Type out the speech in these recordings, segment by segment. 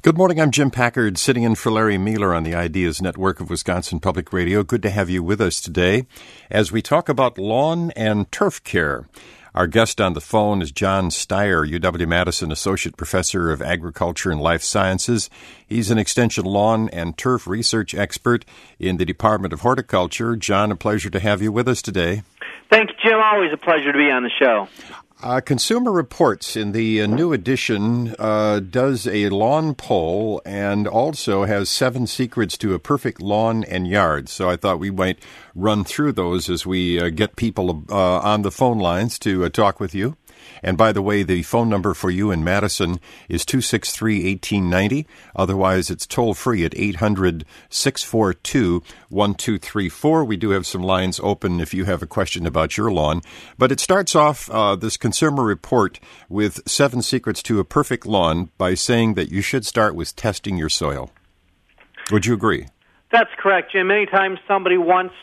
Good morning. I'm Jim Packard, sitting in for Larry Mueller on the Ideas Network of Wisconsin Public Radio. Good to have you with us today as we talk about lawn and turf care. Our guest on the phone is John Steyer, UW-Madison Associate Professor of Agriculture and Life Sciences. He's an extension lawn and turf research expert in the Department of Horticulture. John, a pleasure to have you with us today. Thanks, Jim. Always a pleasure to be on the show. Consumer Reports in the new edition does a lawn poll and also has 7 secrets to a perfect lawn and yard. So I thought we might run through those as we get people on the phone lines to talk with you. And by the way, the phone number for you in Madison is 263-1890. Otherwise, it's toll-free at 800-642-1234. We do have some lines open if you have a question about your lawn. But it starts off this Consumer Report with 7 secrets to a perfect lawn by saying that you should start with testing your soil. Would you agree? That's correct, Jim. Anytime somebody wants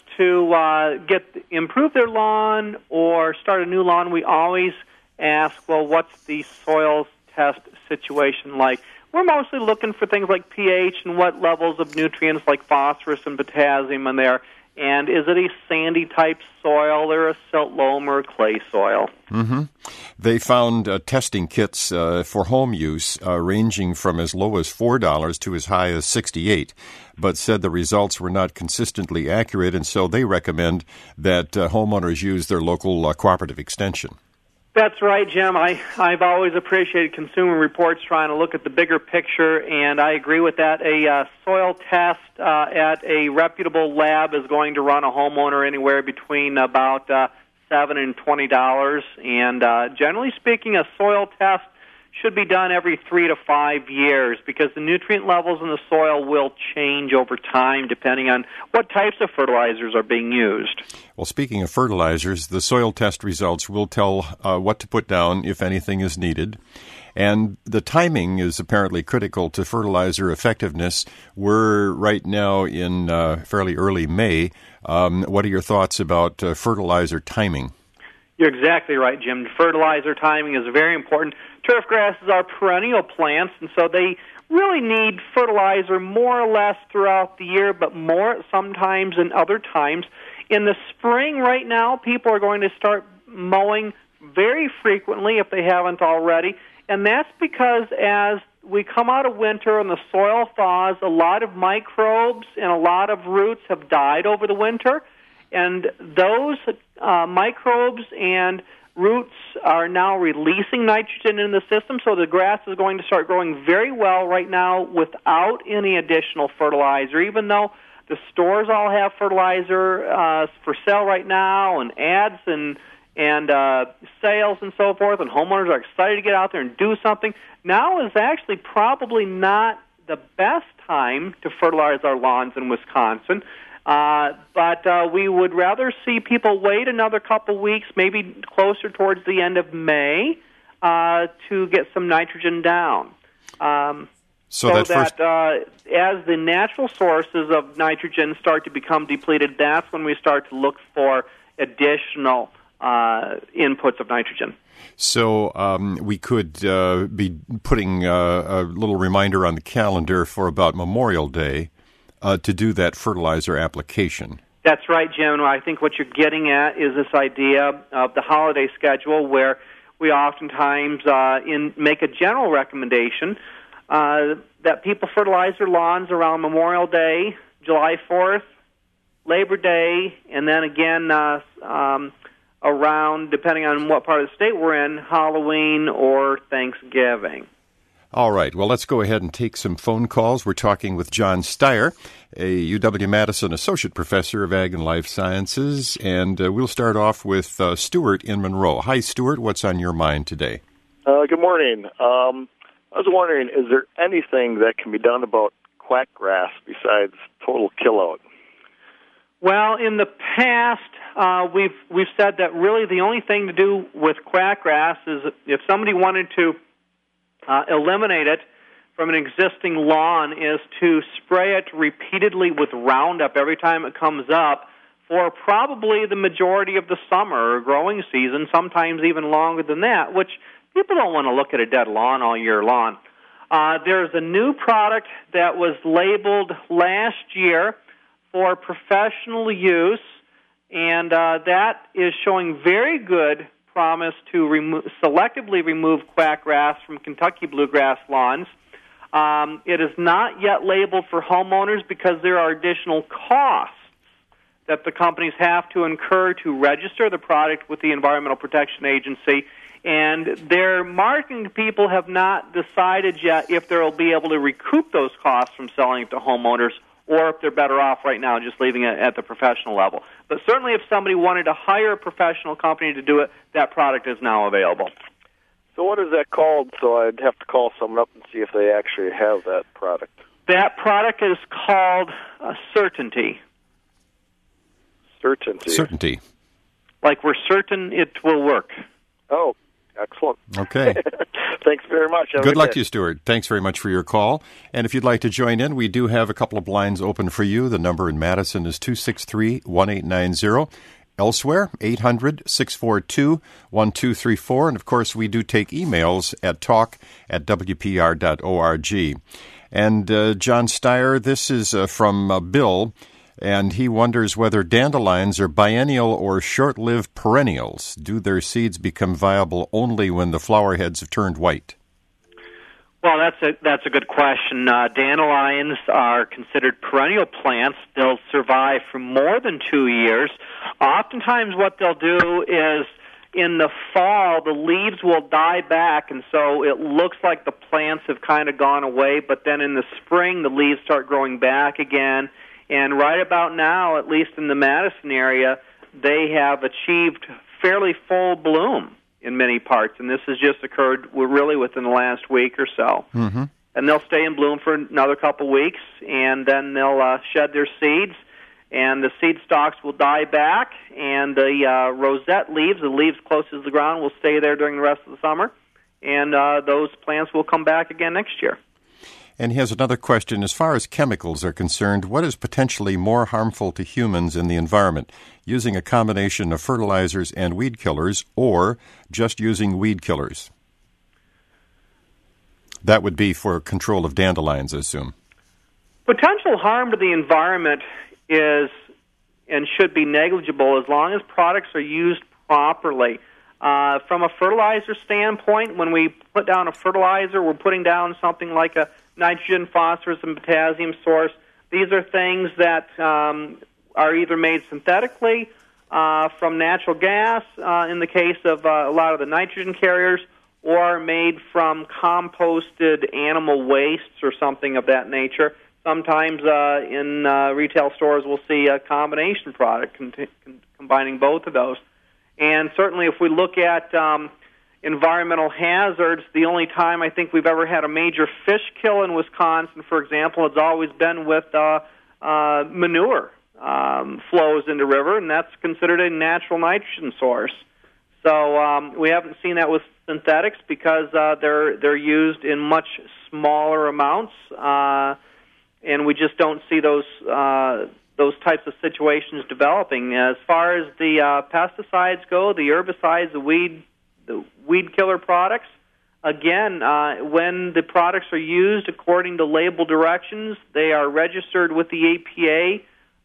to improve their lawn or start a new lawn, we always ask, well, what's the soil test situation like? We're mostly looking for things like pH and what levels of nutrients like phosphorus and potassium in there. And is it a sandy type soil or a silt loam or clay soil? Mm-hmm. They found testing kits for home use ranging from as low as $4 to as high as $68, but said the results were not consistently accurate, and so they recommend that homeowners use their local cooperative extension. That's right, Jim. I've always appreciated Consumer Reports trying to look at the bigger picture, and I agree with that. A soil test at a reputable lab is going to run a homeowner anywhere between about $7 and $20, and generally speaking, a soil test should be done every 3 to 5 years because the nutrient levels in the soil will change over time depending on what types of fertilizers are being used. Well, speaking of fertilizers, the soil test results will tell what to put down if anything is needed. And the timing is apparently critical to fertilizer effectiveness. We're right now in fairly early May. What are your thoughts about fertilizer timing? You're exactly right, Jim. Fertilizer timing is very important. Turf grasses are perennial plants, and so they really need fertilizer more or less throughout the year, but more sometimes than other times. In the spring right now, people are going to start mowing very frequently if they haven't already, and that's because as we come out of winter and the soil thaws, a lot of microbes and a lot of roots have died over the winter, and those microbes and roots are now releasing nitrogen in the system, so the grass is going to start growing very well right now without any additional fertilizer, even though the stores all have fertilizer for sale right now and ads and sales and so forth, and homeowners are excited to get out there and do something. Now is actually probably not the best time to fertilize our lawns in Wisconsin. But we would rather see people wait another couple weeks, maybe closer towards the end of May, to get some nitrogen down. So that as the natural sources of nitrogen start to become depleted, that's when we start to look for additional inputs of nitrogen. So we could be putting a little reminder on the calendar for about Memorial Day to do that fertilizer application. That's right, Jim. I think what you're getting at is this idea of the holiday schedule where we oftentimes make a general recommendation that people fertilize their lawns around Memorial Day, July 4th, Labor Day, and then again around, depending on what part of the state we're in, Halloween or Thanksgiving. All right. Well, let's go ahead and take some phone calls. We're talking with John Steyer, a UW-Madison Associate Professor of Ag and Life Sciences, and we'll start off with Stuart in Monroe. Hi, Stuart. What's on your mind today? Good morning. I was wondering, is there anything that can be done about quackgrass besides total killout? Well, in the past, we've said that really the only thing to do with quackgrass is if somebody wanted to eliminate it from an existing lawn is to spray it repeatedly with Roundup every time it comes up for probably the majority of the summer or growing season, sometimes even longer than that, which people don't want to look at a dead lawn all year long. There's a new product that was labeled last year for professional use, and that is showing very good promise to selectively remove quackgrass from Kentucky bluegrass lawns. It is not yet labeled for homeowners because there are additional costs that the companies have to incur to register the product with the Environmental Protection Agency, and their marketing people have not decided yet if they'll be able to recoup those costs from selling it to homeowners or if they're better off right now just leaving it at the professional level. But certainly if somebody wanted to hire a professional company to do it, that product is now available. So what is that called? So I'd have to call someone up and see if they actually have that product. That product is called Certainty. Certainty. Like we're certain it will work. Oh, excellent. Okay. Thanks very much. Good luck to you, Stuart. Thanks very much for your call. And if you'd like to join in, we do have a couple of lines open for you. The number in Madison is 263-1890. Elsewhere, 800-642-1234. And, of course, we do take emails at talk@wpr.org. And, John Steyer, this is from Bill, and he wonders whether dandelions are biennial or short-lived perennials. Do their seeds become viable only when the flower heads have turned white? Well, that's a good question. Dandelions are considered perennial plants. They'll survive for more than 2 years. Oftentimes what they'll do is in the fall, the leaves will die back, and so it looks like the plants have kind of gone away, but then in the spring, the leaves start growing back again. And right about now, at least in the Madison area, they have achieved fairly full bloom in many parts, and this has just occurred really within the last week or so. Mm-hmm. And they'll stay in bloom for another couple weeks, and then they'll shed their seeds, and the seed stalks will die back, and the rosette leaves, the leaves closest to the ground, will stay there during the rest of the summer, and those plants will come back again next year. And he has another question. As far as chemicals are concerned, what is potentially more harmful to humans in the environment, using a combination of fertilizers and weed killers or just using weed killers? That would be for control of dandelions, I assume. Potential harm to the environment is and should be negligible as long as products are used properly. From a fertilizer standpoint, when we put down a fertilizer, we're putting down something like a nitrogen, phosphorus, and potassium source. These are things that are either made synthetically from natural gas, in the case of a lot of the nitrogen carriers, or made from composted animal wastes or something of that nature. Sometimes in retail stores we'll see a combination product combining both of those. And certainly if we look at environmental hazards, the only time I think we've ever had a major fish kill in Wisconsin, for example, it's always been with manure flows into river, and that's considered a natural nitrogen source. So we haven't seen that with synthetics because they're used in much smaller amounts, and we just don't see those types of situations developing. As far as the pesticides go, the herbicides, the weed killer products, again, when the products are used according to label directions, they are registered with the EPA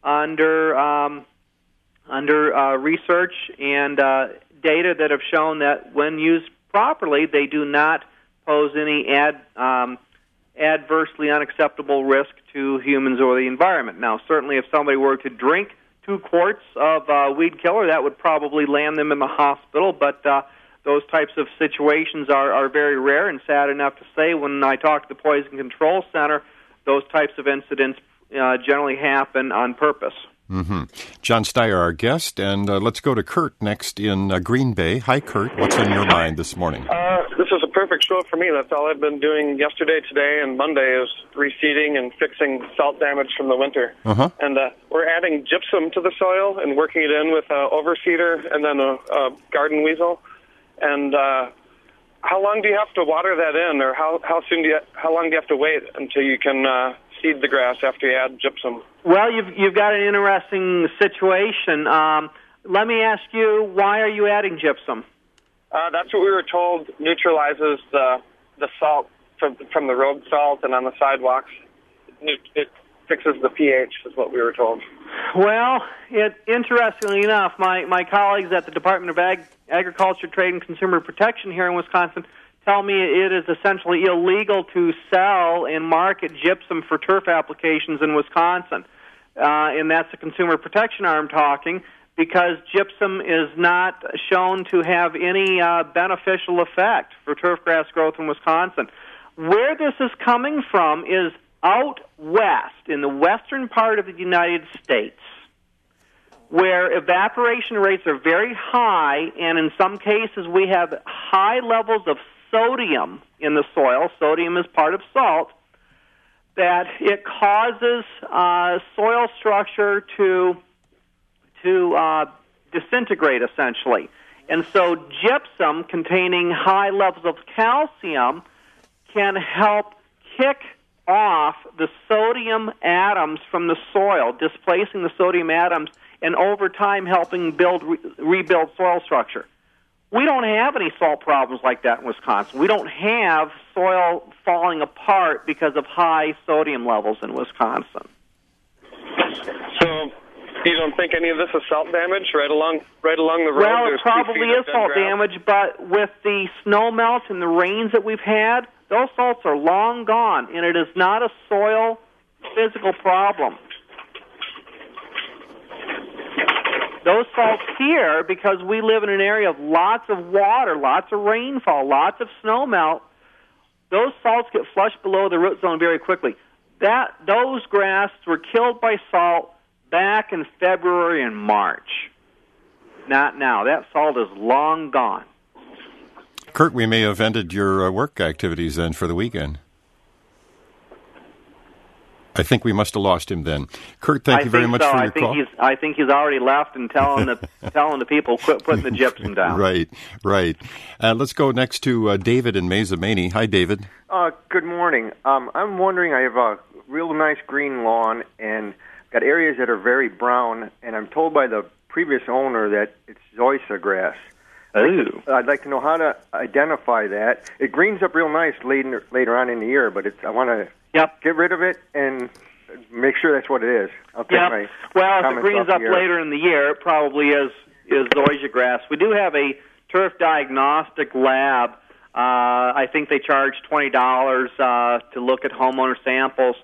under research and data that have shown that when used properly, they do not pose any adversely unacceptable risk to humans or the environment. Now, certainly if somebody were to drink 2 quarts of weed killer, that would probably land them in the hospital, but those types of situations are very rare, and sad enough to say, when I talk to the Poison Control Center, those types of incidents generally happen on purpose. Mm-hmm. John Steyer, our guest, and let's go to Kurt next in Green Bay. Hi, Kurt. What's on your mind this morning? This is a perfect show for me. That's all I've been doing yesterday, today, and Monday is reseeding and fixing salt damage from the winter. Uh-huh. And we're adding gypsum to the soil and working it in with an overseeder and then a garden weasel. And how long do you have to water that in, or how long do you have to wait until you can seed the grass after you add gypsum? Well, you've got an interesting situation. Let me ask you, why are you adding gypsum? That's what we were told neutralizes the salt from the road salt and on the sidewalks. It fixes the pH, is what we were told. Well, interestingly enough, my colleagues at the Department of Agriculture, Trade, and Consumer Protection here in Wisconsin tell me it is essentially illegal to sell and market gypsum for turf applications in Wisconsin. And that's the consumer protection arm talking, because gypsum is not shown to have any beneficial effect for turf grass growth in Wisconsin. Where this is coming from is out west, in the western part of the United States, where evaporation rates are very high, and in some cases we have high levels of sodium in the soil. Sodium is part of salt. That it causes soil structure to disintegrate, essentially. And so gypsum containing high levels of calcium can help kick off the sodium atoms from the soil, displacing the sodium atoms, and over time helping rebuild soil structure. We don't have any salt problems like that in Wisconsin. We don't have soil falling apart because of high sodium levels in Wisconsin. So you don't think any of this is salt damage right along the road? Well, it probably is salt damage, but with the snow melt and the rains that we've had, those salts are long gone, and it is not a soil physical problem. Those salts here, because we live in an area of lots of water, lots of rainfall, lots of snow melt, those salts get flushed below the root zone very quickly. Those grasses were killed by salt back in February and March. Not now. That salt is long gone. Kurt, we may have ended your work activities then for the weekend. I think we must have lost him then. Kurt, thank you very much for your call. I think he's already left and telling the people, quit putting the gypsum down. Right. Let's go next to David in Mazamani. Hi, David. Good morning. I'm wondering, I have a real nice green lawn and got areas that are very brown, and I'm told by the previous owner that it's zoysia grass. Ooh. I'd like to know how to identify that. It greens up real nice later on in the year, but I want to get rid of it and make sure that's what it is. I'll take my well, if it greens up later in the year, it probably is zoysia grass. We do have a turf diagnostic lab. I think they charge $20 to look at homeowner samples.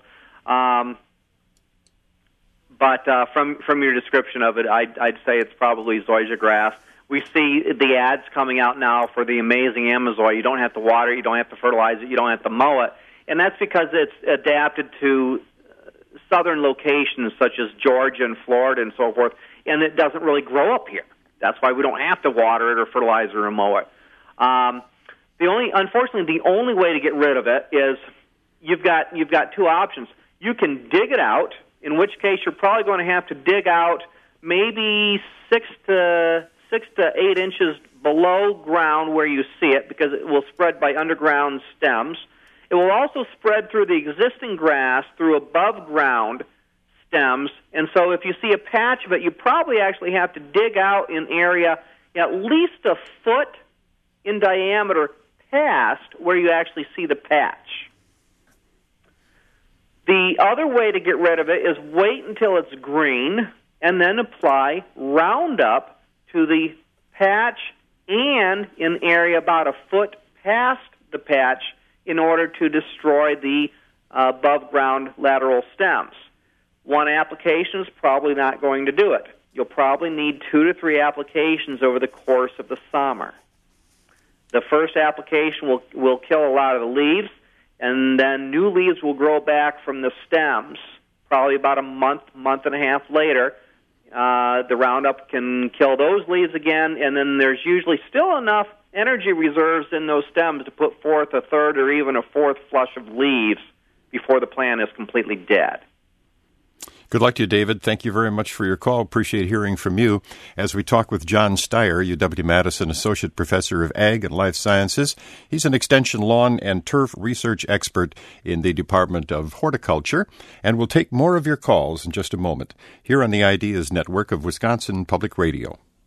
But from your description of it, I'd say it's probably zoysia grass. We see the ads coming out now for the amazing Amazoy. You don't have to water it, you don't have to fertilize it, you don't have to mow it. And that's because it's adapted to southern locations such as Georgia and Florida and so forth, and it doesn't really grow up here. That's why we don't have to water it or fertilize it or mow it. Unfortunately, the only way to get rid of it is you've got two options. You can dig it out, in which case you're probably going to have to dig out maybe 6 to 8 inches below ground where you see it, because it will spread by underground stems. It will also spread through the existing grass through above ground stems, and so if you see a patch of it, you probably actually have to dig out an area at least a foot in diameter past where you actually see the patch. The other way to get rid of it is wait until it's green and then apply Roundup to the patch and an area about a foot past the patch in order to destroy the above-ground lateral stems. One application is probably not going to do it. You'll probably need 2 to 3 applications over the course of the summer. The first application will kill a lot of the leaves, and then new leaves will grow back from the stems probably about a month and a half later. The Roundup can kill those leaves again, and then there's usually still enough energy reserves in those stems to put forth a third or even a fourth flush of leaves before the plant is completely dead. Good luck to you, David. Thank you very much for your call. Appreciate hearing from you as we talk with John Steyer, UW-Madison Associate Professor of Ag and Life Sciences. He's an extension lawn and turf research expert in the Department of Horticulture, and we'll take more of your calls in just a moment here on the Ideas Network of Wisconsin Public Radio.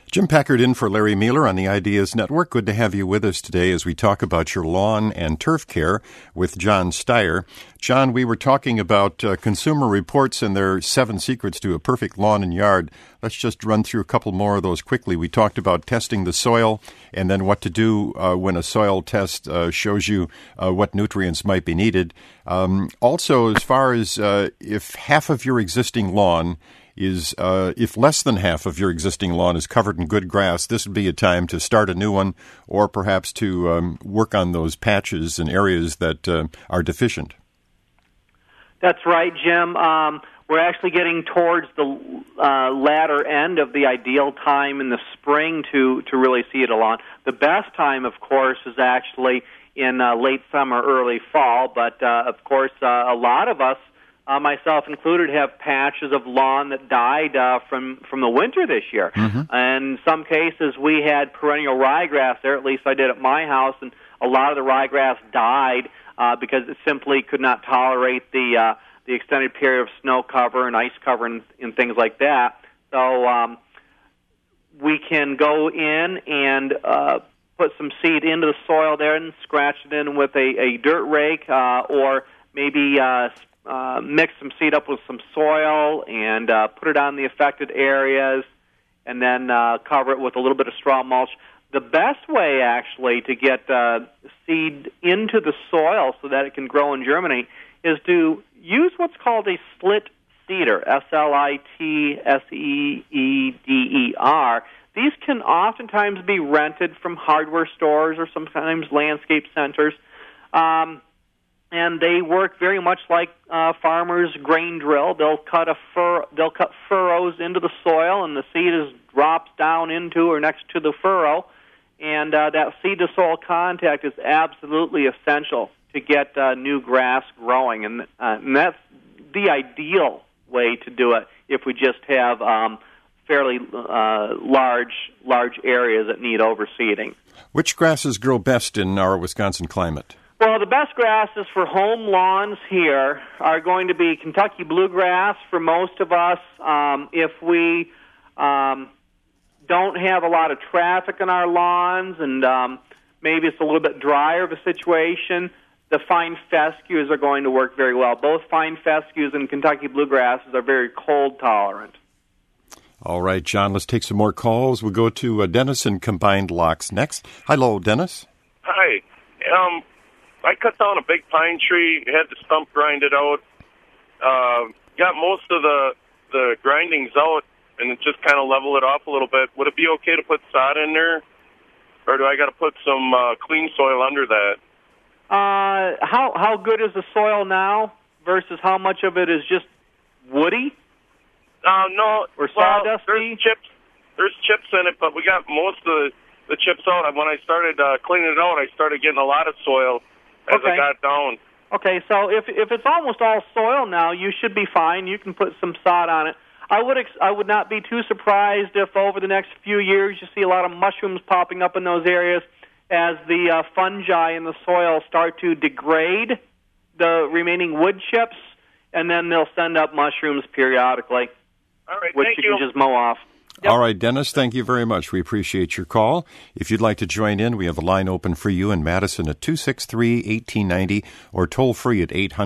Jim Packard in for Larry Mueller on the Ideas Network. Good to have you with us today as we talk about your lawn and turf care with John Steyer. John, we were talking about Consumer Reports and their 7 secrets to a perfect lawn and yard. Let's just run through a couple more of those quickly. We talked about testing the soil and then what to do when a soil test shows you what nutrients might be needed. Also, as far as if half of your existing lawn if less than half of your existing lawn is covered in good grass, this would be a time to start a new one or perhaps to work on those patches and areas that are deficient. That's right, Jim. We're actually getting towards the latter end of the ideal time in the spring to really seed a lawn. The best time, of course, is actually in late summer, early fall, but of course a lot of us, myself included, have patches of lawn that died from the winter this year. Mm-hmm. And in some cases, we had perennial ryegrass there, at least I did at my house, and a lot of the ryegrass died because it simply could not tolerate the extended period of snow cover and ice cover and things like that. So we can go in and put some seed into the soil there and scratch it in with a dirt rake or maybe mix some seed up with some soil and put it on the affected areas and then cover it with a little bit of straw mulch. The best way, actually, to get seed into the soil so that it can grow and germinate is to use what's called a slit seeder, S-L-I-T-S-E-E-D-E-R. These can oftentimes be rented from hardware stores or sometimes landscape centers. And they work very much like farmers' grain drill. They'll cut furrows into the soil, and the seed drops down into or next to the furrow. And that seed-to-soil contact is absolutely essential to get new grass growing, and that's the ideal way to do it if we just have fairly large areas that need overseeding. Which grasses grow best in our Wisconsin climate? Well, the best grasses for home lawns here are going to be Kentucky bluegrass for most of us. If we don't have a lot of traffic in our lawns and maybe it's a little bit drier of a situation, the fine fescues are going to work very well. Both fine fescues and Kentucky bluegrasses are very cold tolerant. All right, John, let's take some more calls. We'll go to Dennis in Combined Locks next. Hello, Dennis. Hi. I cut down a big pine tree, had the stump grinded out, got most of the grindings out, and it just kind of level it off a little bit. Would it be okay to put sod in there, or do I got to put some clean soil under that? How good is the soil now versus how much of it is just woody? No. Or sawdusty? There's chips in it, but we got most of the chips out. When I started cleaning it out, I started getting a lot of soil as I got down. Okay, so if it's almost all soil now, you should be fine. You can put some sod on it. I would not be too surprised if over the next few years you see a lot of mushrooms popping up in those areas as the fungi in the soil start to degrade the remaining wood chips, and then they'll send up mushrooms periodically, all right, which you can just mow off. Yep. All right, Dennis, thank you very much. We appreciate your call. If you'd like to join in, we have a line open for you in Madison at 263-1890 or toll free at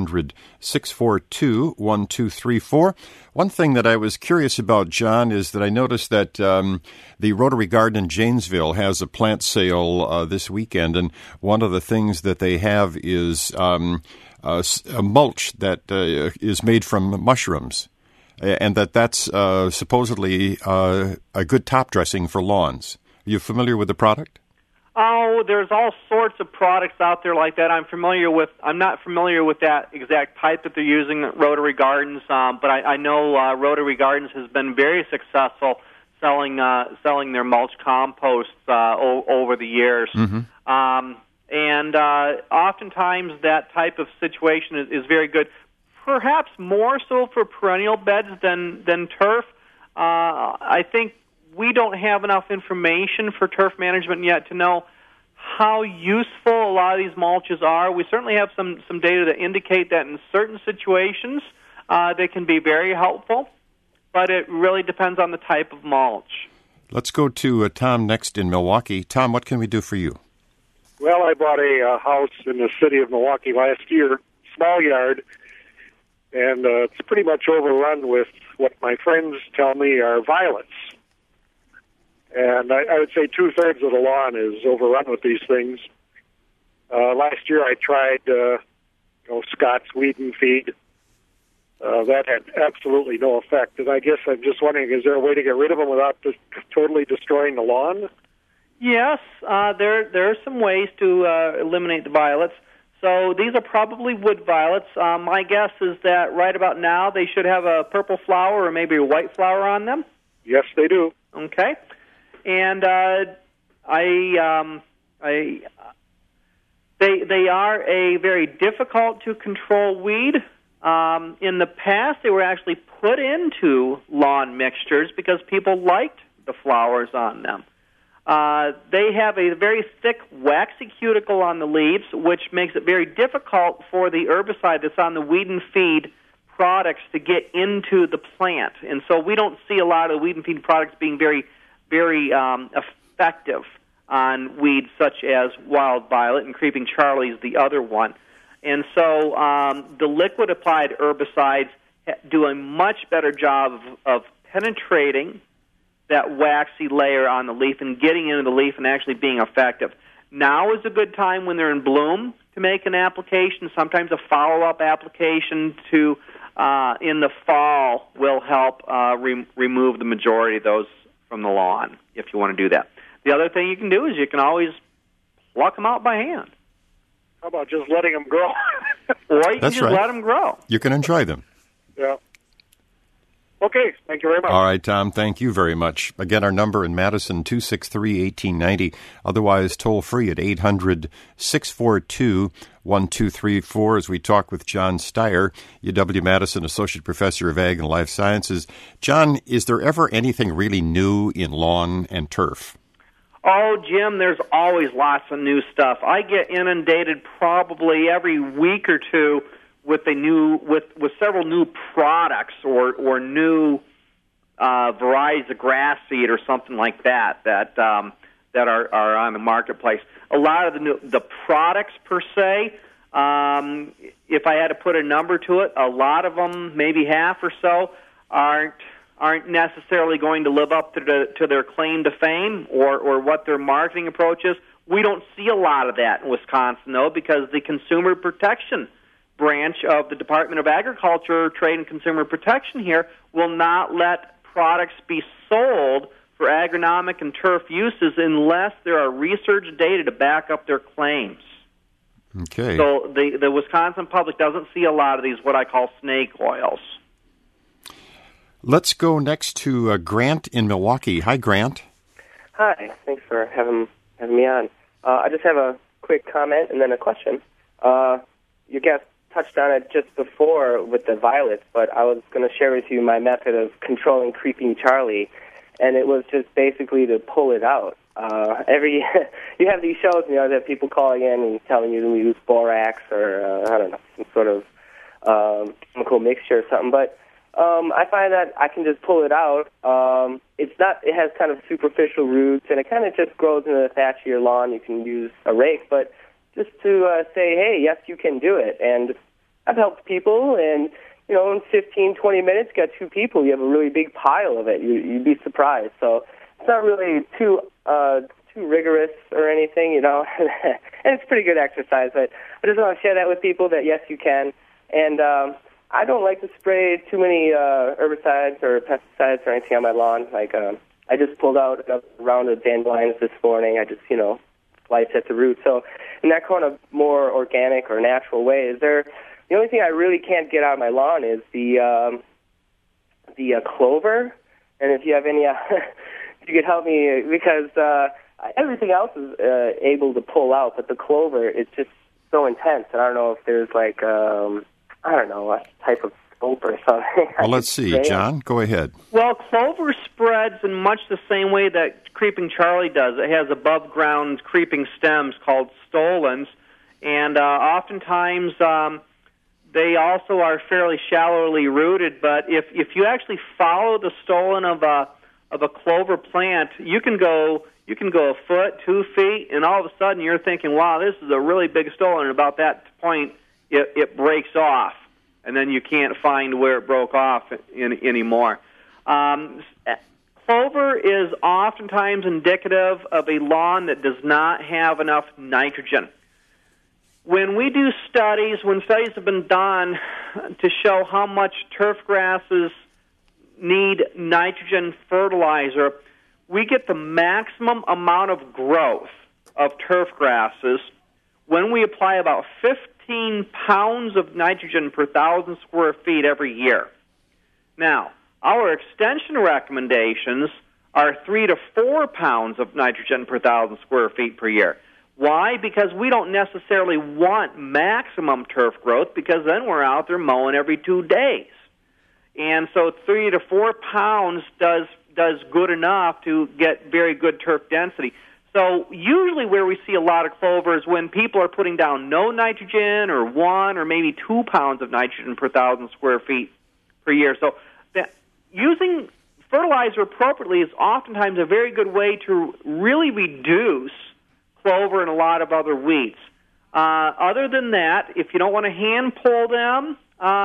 800-642-1234. One thing that I was curious about, John, is that I noticed that the Rotary Garden in Janesville has a plant sale this weekend, and one of the things that they have is a mulch that is made from mushrooms. And that's supposedly a good top dressing for lawns. Are you familiar with the product? Oh, there's all sorts of products out there like that. I'm not familiar with that exact type that they're using at Rotary Gardens, but I know Rotary Gardens has been very successful selling their mulch composts over the years. Mm-hmm. And oftentimes that type of situation is very good. Perhaps more so for perennial beds than turf. I think we don't have enough information for turf management yet to know how useful a lot of these mulches are. We certainly have some data that indicate that in certain situations they can be very helpful, but it really depends on the type of mulch. Let's go to Tom next in Milwaukee. Tom, what can we do for you? Well, I bought a house in the city of Milwaukee last year, small yard, and it's pretty much overrun with what my friends tell me are violets. And I would say 2/3 of the lawn is overrun with these things. Last year I tried, Scott's Weed and Feed. That had absolutely no effect. And I guess I'm just wondering, is there a way to get rid of them without totally destroying the lawn? Yes, there are some ways to eliminate the violets. So these are probably wood violets. My guess is that right about now they should have a purple flower or maybe a white flower on them. Yes, they do. Okay, and they are a very difficult to control weed. In the past, they were actually put into lawn mixtures because people liked the flowers on them. They have a very thick, waxy cuticle on the leaves, which makes it very difficult for the herbicide that's on the Weed and Feed products to get into the plant. And so we don't see a lot of the Weed and Feed products being very, very effective on weeds such as wild violet, and Creeping Charlie is the other one. And so the liquid-applied herbicides do a much better job of penetrating that waxy layer on the leaf and getting into the leaf and actually being effective. Now is a good time when they're in bloom to make an application. Sometimes a follow-up application to in the fall will help remove the majority of those from the lawn if you want to do that. The other thing you can do is you can always pluck them out by hand. How about just letting them grow? Or you can just let them grow. You can enjoy them. Yeah. Okay, thank you very much. All right, Tom, thank you very much. Again, our number in Madison, 263-1890. Otherwise, toll-free at 800-642-1234 as we talk with John Steyer, UW-Madison Associate Professor of Ag and Life Sciences. John, is there ever anything really new in lawn and turf? Oh, Jim, there's always lots of new stuff. I get inundated probably every week or two with several new products or new varieties of grass seed or something like that are on the marketplace. A lot of the products per se, if I had to put a number to it, a lot of them, maybe half or so, aren't necessarily going to live up to their claim to fame or what their marketing approach is. We don't see a lot of that in Wisconsin, though, because the consumer protection branch of the Department of Agriculture, Trade and Consumer Protection here will not let products be sold for agronomic and turf uses unless there are research data to back up their claims. Okay. So the Wisconsin public doesn't see a lot of these what I call snake oils. Let's go next to Grant in Milwaukee. Hi, Grant. Hi. Thanks for having me on. I just have a quick comment and then a question. Your guest touched on it just before with the violets, but I was going to share with you my method of controlling Creeping Charlie, and it was just basically to pull it out. You have these shows, you have people calling in and telling you to use borax or some sort of chemical mixture or something, but I find that I can just pull it out. It has kind of superficial roots, and it kind of just grows into the thatch of your lawn. You can use a rake, but just to say, hey, yes, you can do it. And I've helped people, and, in 15, 20 minutes, you got two people, you have a really big pile of it. You'd be surprised. So it's not really too rigorous or anything, and it's pretty good exercise. But I just want to share that with people that, yes, you can. And I don't like to spray too many herbicides or pesticides or anything on my lawn. Like, I just pulled out a round of dandelions this morning. I just, sliced at the root. So in that kind of more organic or natural way, the only thing I really can't get out of my lawn is the clover. And if you have any, if you could help me, because everything else is able to pull out, but the clover, it's just so intense. And I don't know if there's like, a type of scope or something. Well, let's see. John, go ahead. Well, clover spreads in much the same way that Creeping Charlie does. It has above-ground creeping stems called stolons, and oftentimes they also are fairly shallowly rooted. But if you actually follow the stolon of of a clover plant, you can go a foot, 2 feet, and all of a sudden you're thinking, wow, this is a really big stole, and about that point it breaks off, and then you can't find where it broke off anymore. Clover is oftentimes indicative of a lawn that does not have enough nitrogen. When we do studies, when studies have been done to show how much turf grasses need nitrogen fertilizer, we get the maximum amount of growth of turf grasses when we apply about 15 pounds of nitrogen per 1,000 square feet every year. Now, our extension recommendations are 3 to 4 pounds of nitrogen per 1,000 square feet per year. Why? Because we don't necessarily want maximum turf growth, because then we're out there mowing every 2 days. And so 3 to 4 pounds does good enough to get very good turf density. So usually where we see a lot of clover is when people are putting down no nitrogen, or 1 or maybe 2 pounds of nitrogen per 1,000 square feet per year. So using fertilizer appropriately is oftentimes a very good way to really reduce clover and a lot of other weeds. Other than that, if you don't want to hand pull them,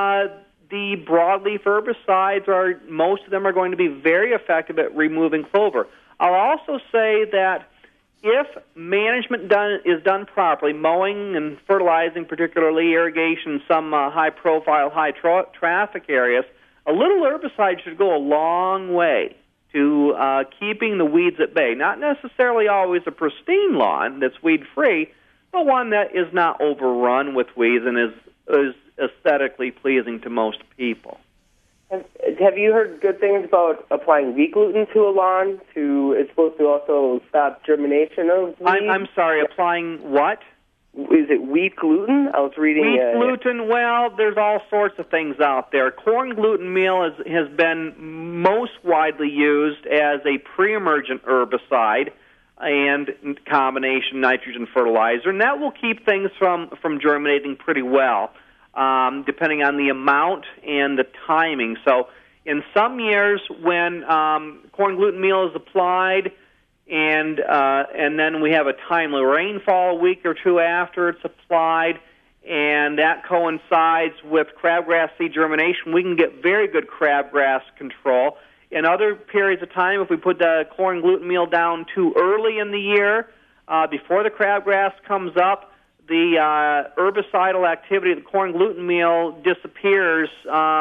the broadleaf herbicides most of them are going to be very effective at removing clover. I'll also say that if management is done properly, mowing and fertilizing, particularly irrigation, some high-profile, high-traffic areas, a little herbicide should go a long way to keeping the weeds at bay. Not necessarily always a pristine lawn that's weed-free, but one that is not overrun with weeds and is aesthetically pleasing to most people. Have you heard good things about applying wheat gluten to a lawn? It's supposed to also stop germination of weeds? I'm sorry, applying what? Is it wheat gluten? I was reading... Wheat gluten, well, there's all sorts of things out there. Corn gluten meal has been most widely used as a pre-emergent herbicide and combination nitrogen fertilizer, and that will keep things from germinating pretty well, depending on the amount and the timing. So in some years when corn gluten meal is applied, and then we have a timely rainfall a week or two after it's applied, and that coincides with crabgrass seed germination, we can get very good crabgrass control. In other periods of time, if we put the corn gluten meal down too early in the year, before the crabgrass comes up, the herbicidal activity of the corn gluten meal disappears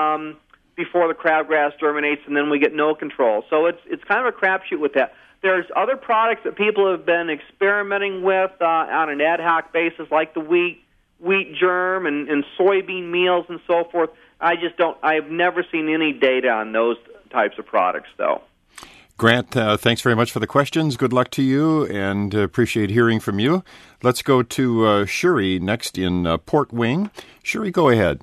before the crabgrass germinates, and then we get no control. So it's kind of a crapshoot with that. There's other products that people have been experimenting with on an ad hoc basis, like the wheat germ and soybean meals and so forth. I've never seen any data on those types of products, though. Grant, thanks very much for the questions. Good luck to you, and appreciate hearing from you. Let's go to Shuri next in Port Wing. Shuri, go ahead.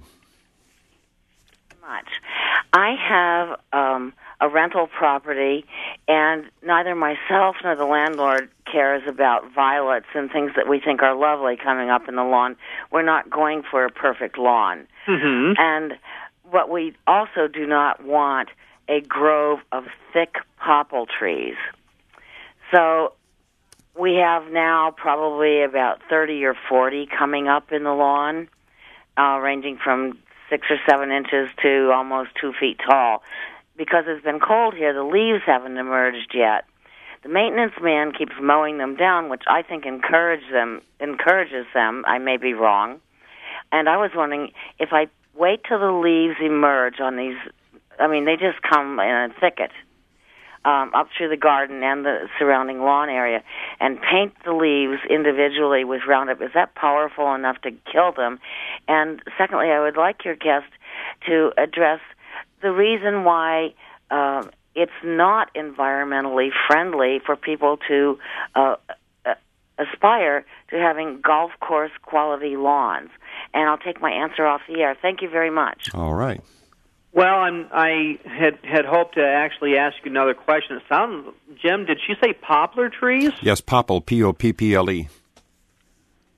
Much. I have a rental property, and neither myself nor the landlord cares about violets and things that we think are lovely coming up in the lawn. We're not going for a perfect lawn. Mm-hmm. And what we also do not want a grove of thick popple trees. So we have now probably about 30 or 40 coming up in the lawn, ranging from 6 or 7 inches to almost 2 feet tall. Because it's been cold here, the leaves haven't emerged yet. The maintenance man keeps mowing them down, which I think encourages them. I may be wrong. And I was wondering if I wait till the leaves emerge on these. I mean, they just come in a thicket up through the garden and the surrounding lawn area, and paint the leaves individually with Roundup. Is that powerful enough to kill them? And secondly, I would like your guest to address the reason why it's not environmentally friendly for people to aspire to having golf course quality lawns. And I'll take my answer off the air. Thank you very much. All right. Well, I had hoped to actually ask you another question. It sounded, Jim, did she say poplar trees? Yes, popple, Popple.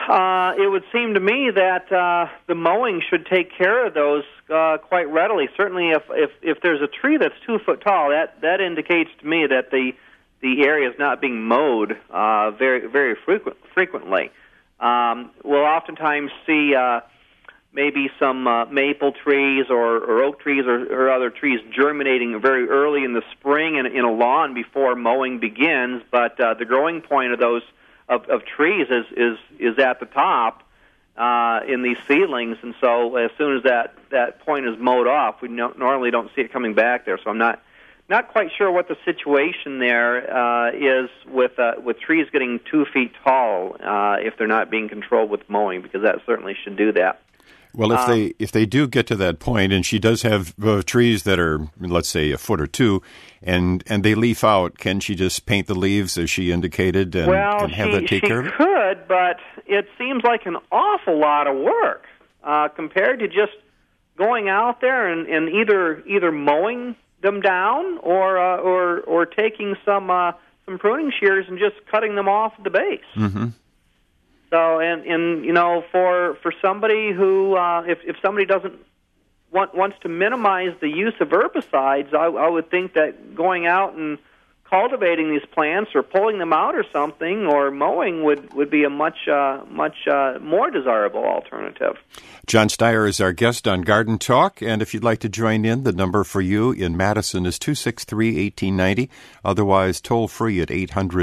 It would seem to me that the mowing should take care of those quite readily. Certainly, if there's a tree that's 2 foot tall, that indicates to me that the area is not being mowed very frequently. We'll oftentimes see maybe some maple trees or oak trees or other trees germinating very early in the spring in a lawn before mowing begins. But the growing point of those of trees is at the top in these seedlings, and so as soon as that point is mowed off, we normally don't see it coming back there. So I'm not quite sure what the situation there is with trees getting 2 feet tall if they're not being controlled with mowing, because that certainly should do that. Well, if they do get to that point, and she does have trees that are, let's say, a foot or two, and they leaf out, can she just paint the leaves as she indicated and have that take care of it? Well, she could, but it seems like an awful lot of work compared to just going out there and either mowing them down or taking some pruning shears and just cutting them off at the base. Mm-hmm. So and for somebody who if somebody doesn't wants to minimize the use of herbicides, I would think that going out and cultivating these plants or pulling them out or something or mowing would be a much more desirable alternative. John Steyer is our guest on Garden Talk, and if you'd like to join in, the number for you in Madison is 263-1890, otherwise toll-free at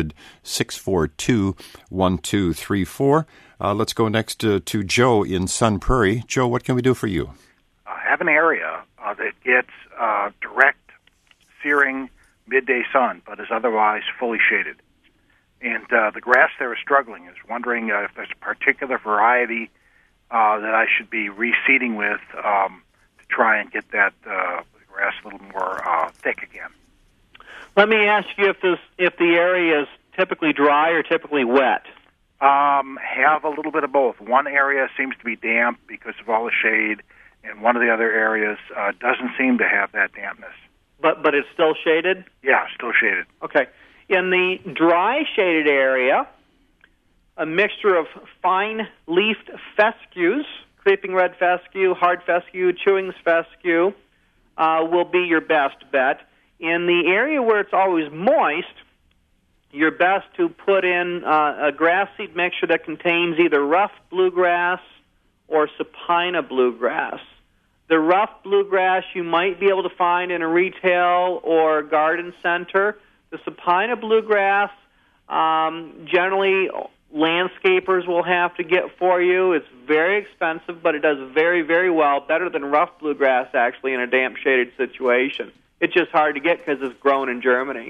800-642-1234. Let's go next to Joe in Sun Prairie. Joe, what can we do for you? I have an area that gets direct, searing, midday sun, but is otherwise fully shaded. And the grass there is struggling. Is wondering if there's a particular variety that I should be reseeding with to try and get that grass a little more thick again. Let me ask you if the area is typically dry or typically wet. Have a little bit of both. One area seems to be damp because of all the shade, and one of the other areas doesn't seem to have that dampness. But it's still shaded? Yeah, still shaded. Okay. In the dry shaded area, a mixture of fine-leafed fescues, creeping red fescue, hard fescue, chewings fescue, will be your best bet. In the area where it's always moist, you're best to put in a grass seed mixture that contains either rough bluegrass or supina bluegrass. The rough bluegrass you might be able to find in a retail or garden center. The supina bluegrass, generally landscapers will have to get for you. It's very expensive, but it does very, very well, better than rough bluegrass, actually, in a damp, shaded situation. It's just hard to get because it's grown in Germany.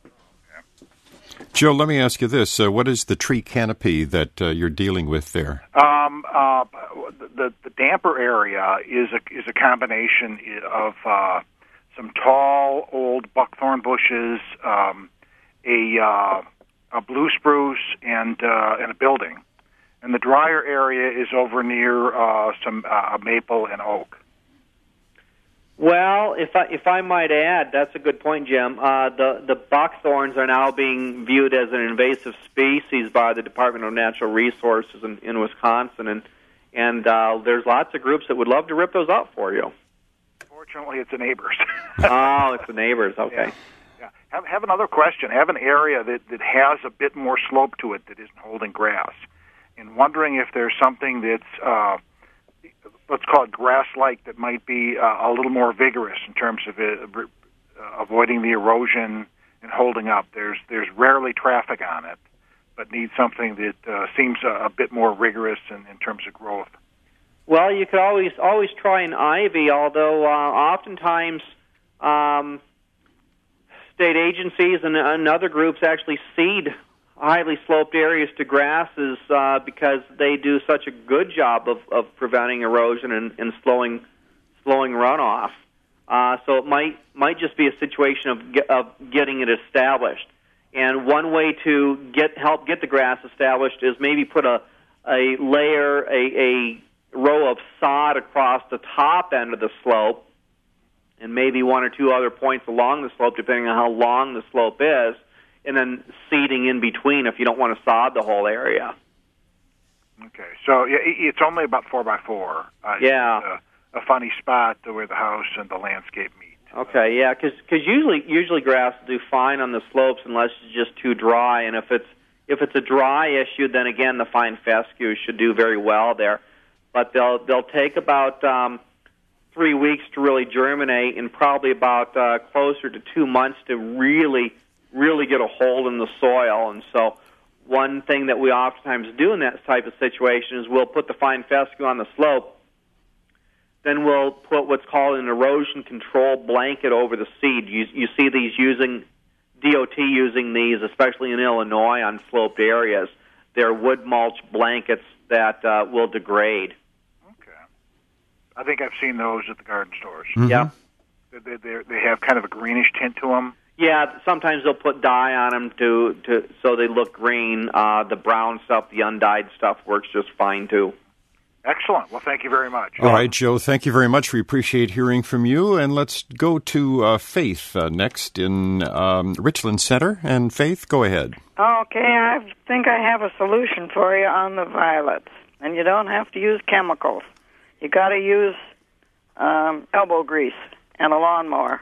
Joe, let me ask you this. What is the tree canopy that you're dealing with there? The damper area is a combination of some tall old buckthorn bushes, a blue spruce, and a building. And the drier area is over near some maple and oak. Well, if I might add, that's a good point, Jim. The buckthorns are now being viewed as an invasive species by the Department of Natural Resources in Wisconsin, and there's lots of groups that would love to rip those up for you. Fortunately, it's the neighbors. Oh, it's the neighbors. Okay. Yeah. Have another question. Have an area that has a bit more slope to it that isn't holding grass, and wondering if there's something that's let's call it grass-like that might be a little more vigorous in terms of avoiding the erosion and holding up. There's rarely traffic on it, but needs something that seems a bit more rigorous in terms of growth. Well, you could always try an ivy, although oftentimes state agencies and other groups actually seed highly sloped areas to grasses because they do such a good job of preventing erosion and slowing runoff. So it might just be a situation of getting it established. And one way to help get the grass established is maybe put a row of sod across the top end of the slope, and maybe one or two other points along the slope, depending on how long the slope is, and then seeding in between if you don't want to sod the whole area. Okay, so it's only about 4x4. Yeah. A funny spot where the house and the landscape meet. Okay, yeah, because usually grass will do fine on the slopes unless it's just too dry, and if it's a dry issue, then again the fine fescue should do very well there. But they'll take about 3 weeks to really germinate, and probably about closer to 2 months to really get a hold in the soil. And so one thing that we oftentimes do in that type of situation is we'll put the fine fescue on the slope. Then we'll put what's called an erosion control blanket over the seed. You see these DOT using these, especially in Illinois on sloped areas. They're wood mulch blankets that will degrade. Okay. I think I've seen those at the garden stores. Mm-hmm. Yeah. They have kind of a greenish tint to them. Yeah, sometimes they'll put dye on them so they look green. The brown stuff, the undyed stuff, works just fine too. Excellent. Well, thank you very much. All right, Joe, thank you very much. We appreciate hearing from you. And let's go to Faith next in Richland Center. And Faith, go ahead. Okay, I think I have a solution for you on the violets. And you don't have to use chemicals. You got to use elbow grease and a lawnmower.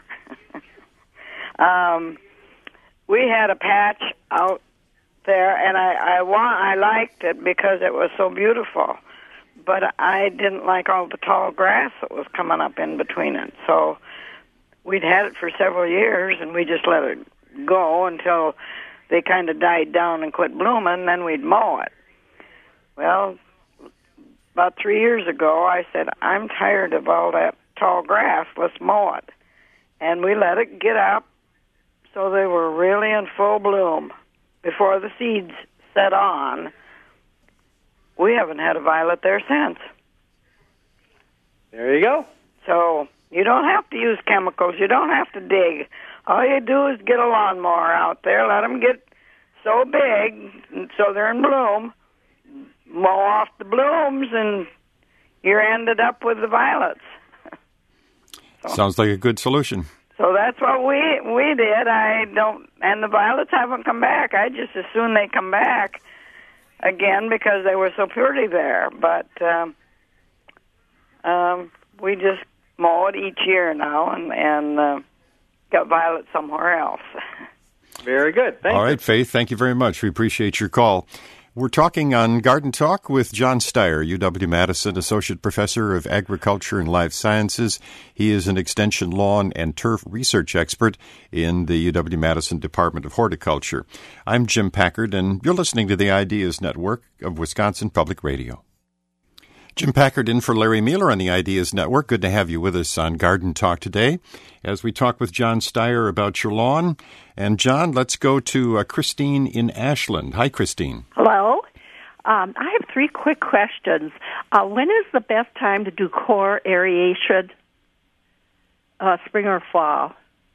We had a patch out there, and I liked it because it was so beautiful. But I didn't like all the tall grass that was coming up in between it. So we'd had it for several years, and we just let it go until they kind of died down and quit blooming, then we'd mow it. Well, about 3 years ago, I said, I'm tired of all that tall grass. Let's mow it. And we let it get up so they were really in full bloom before the seeds set on. We haven't had a violet there since. There you go. So you don't have to use chemicals. You don't have to dig. All you do is get a lawnmower out there, let them get so big so they're in bloom, mow off the blooms, and you're ended up with the violets. Sounds like a good solution. So that's what we did. And the violets haven't come back. I just as soon they come back again because they were so pretty there. But we just mow it each year now and got violets somewhere else. Very good. Thank you. All right, Faith, thank you very much. We appreciate your call. We're talking on Garden Talk with John Steyer, UW-Madison Associate Professor of Agriculture and Life Sciences. He is an extension lawn and turf research expert in the UW-Madison Department of Horticulture. I'm Jim Packard, and you're listening to the Ideas Network of Wisconsin Public Radio. Jim Packard in for Larry Mueller on the Ideas Network. Good to have you with us on Garden Talk today as we talk with John Steyer about your lawn. And, John, let's go to Christine in Ashland. Hi, Christine. Hello. I have 3 quick questions. When is the best time to do core aeration, spring or fall?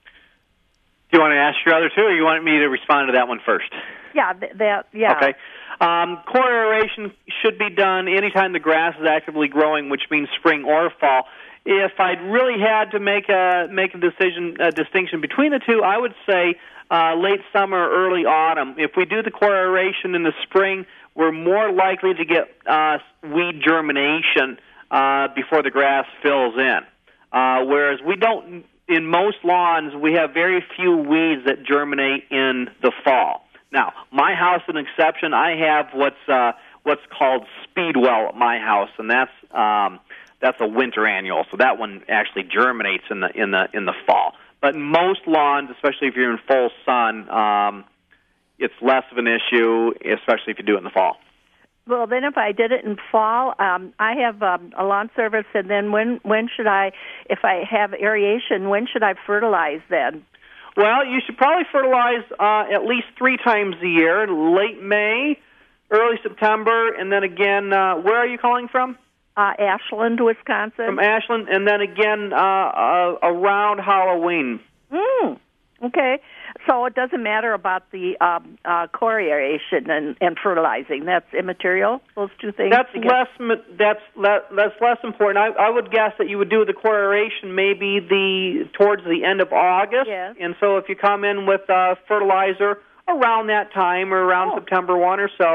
Do you want to ask your other two, or you want me to respond to that one first? Yeah, yeah. Okay. Core aeration should be done anytime the grass is actively growing, which means spring or fall. If I really had to make a distinction between the two, I would say late summer, early autumn. If we do the core aeration in the spring, we're more likely to get weed germination before the grass fills in. Whereas we don't, in most lawns, we have very few weeds that germinate in the fall. Now, my house is an exception. I have what's called Speedwell at my house, and that's a winter annual. So that one actually germinates in the fall. But most lawns, especially if you're in full sun, it's less of an issue, especially if you do it in the fall. Well, then if I did it in fall, I have a lawn service, and then when should I, if I have aeration, when should I fertilize then? Well, you should probably fertilize at least 3 times a year, late May, early September, and then again, where are you calling from? Ashland, Wisconsin. From Ashland, and then again around Halloween. Okay. So it doesn't matter about the core aeration and fertilizing. That's immaterial, those two things? That's less important. I would guess that you would do the core aeration maybe towards the end of August. Yes. And so if you come in with fertilizer around that time or around September 1 or so,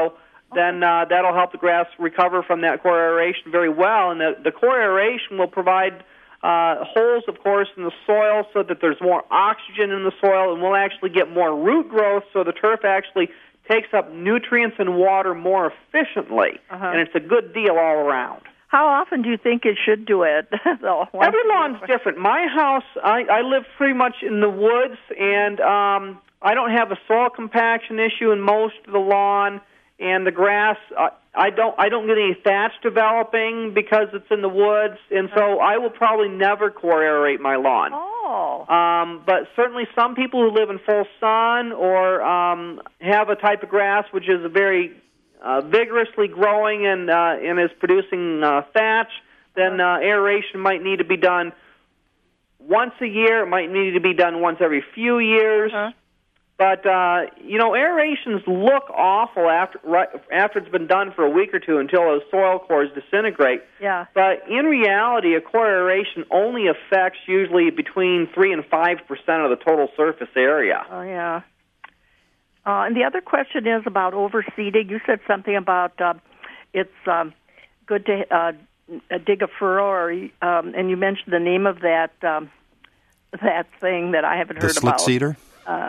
then that'll help the grass recover from that core aeration very well. And the core aeration will provide holes, of course, in the soil so that there's more oxygen in the soil, and we'll actually get more root growth, so the turf actually takes up nutrients and water more efficiently. And it's a good deal all around. How often do you think it should do it? Every lawn's different. My house, I live pretty much in the woods, and I don't have a soil compaction issue in most of the lawn, and the grass, I don't get any thatch developing because it's in the woods, and so I will probably never core aerate my lawn. But certainly some people who live in full sun or have a type of grass which is very vigorously growing and is producing thatch, then aeration might need to be done once a year. It might need to be done once every few years. But, aerations look awful after it's been done for a week or two until those soil cores disintegrate. Yeah. But in reality, a core aeration only affects usually between 3 and 5% of the total surface area. Oh, yeah. And the other question is about overseeding. You said something about it's good to dig a furrow, and you mentioned the name of that thing that I haven't heard about. The slit seeder?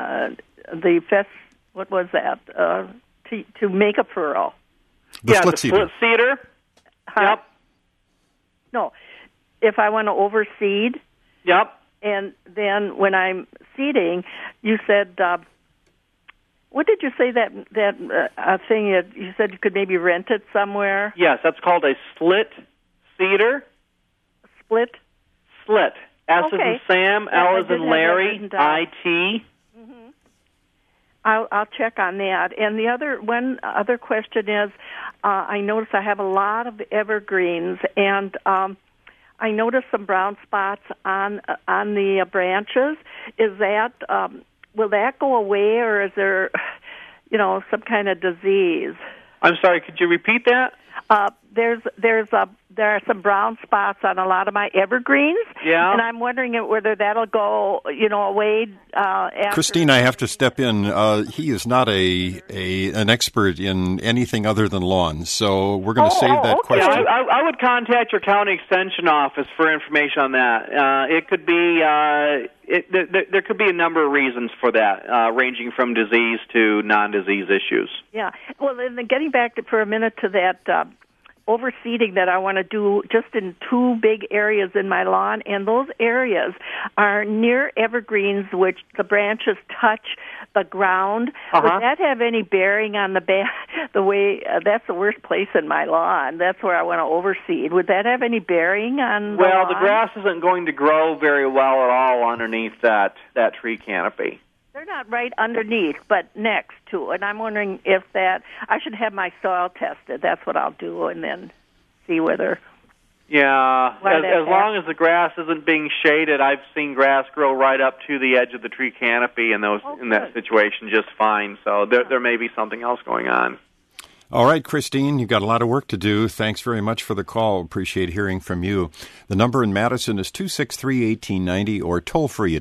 What was that? To make a furrow. The slit seeder. Yep. No, if I want to overseed. Yep. And then when I'm seeding, you said, what did you say that thing? You said you could maybe rent it somewhere. Yes, that's called a slit seeder. Split. Slit. S as in Sam, L as in Larry, I-T. I'll check on that. And one other question is, I notice I have a lot of evergreens, and I noticed some brown spots on the branches. Is that will that go away, or is there, some kind of disease? I'm sorry. Could you repeat that? There are some brown spots on a lot of my evergreens. Yeah. And I'm wondering whether that'll go, away. After. Christine, I have to step in. He is not an expert in anything other than lawns, so we're going to save that question. Yeah, I would contact your county extension office for information on that. It could be there could be a number of reasons for that, ranging from disease to non-disease issues. Yeah. Well, then getting back for a minute to that overseeding that I want to do just in 2 big areas in my lawn, and those areas are near evergreens, which the branches touch the ground. Would that have any bearing on the way that's the worst place in my lawn? That's where I want to overseed. Would that have any bearing on the lawn? The grass isn't going to grow very well at all underneath that tree canopy. They're not right underneath, but next to. And I'm wondering if I should have my soil tested. That's what I'll do, and then see whether. Yeah, as long as the grass isn't being shaded, I've seen grass grow right up to the edge of the tree canopy in that situation just fine. So there may be something else going on. All right, Christine, you've got a lot of work to do. Thanks very much for the call. Appreciate hearing from you. The number in Madison is 263-1890 or toll free at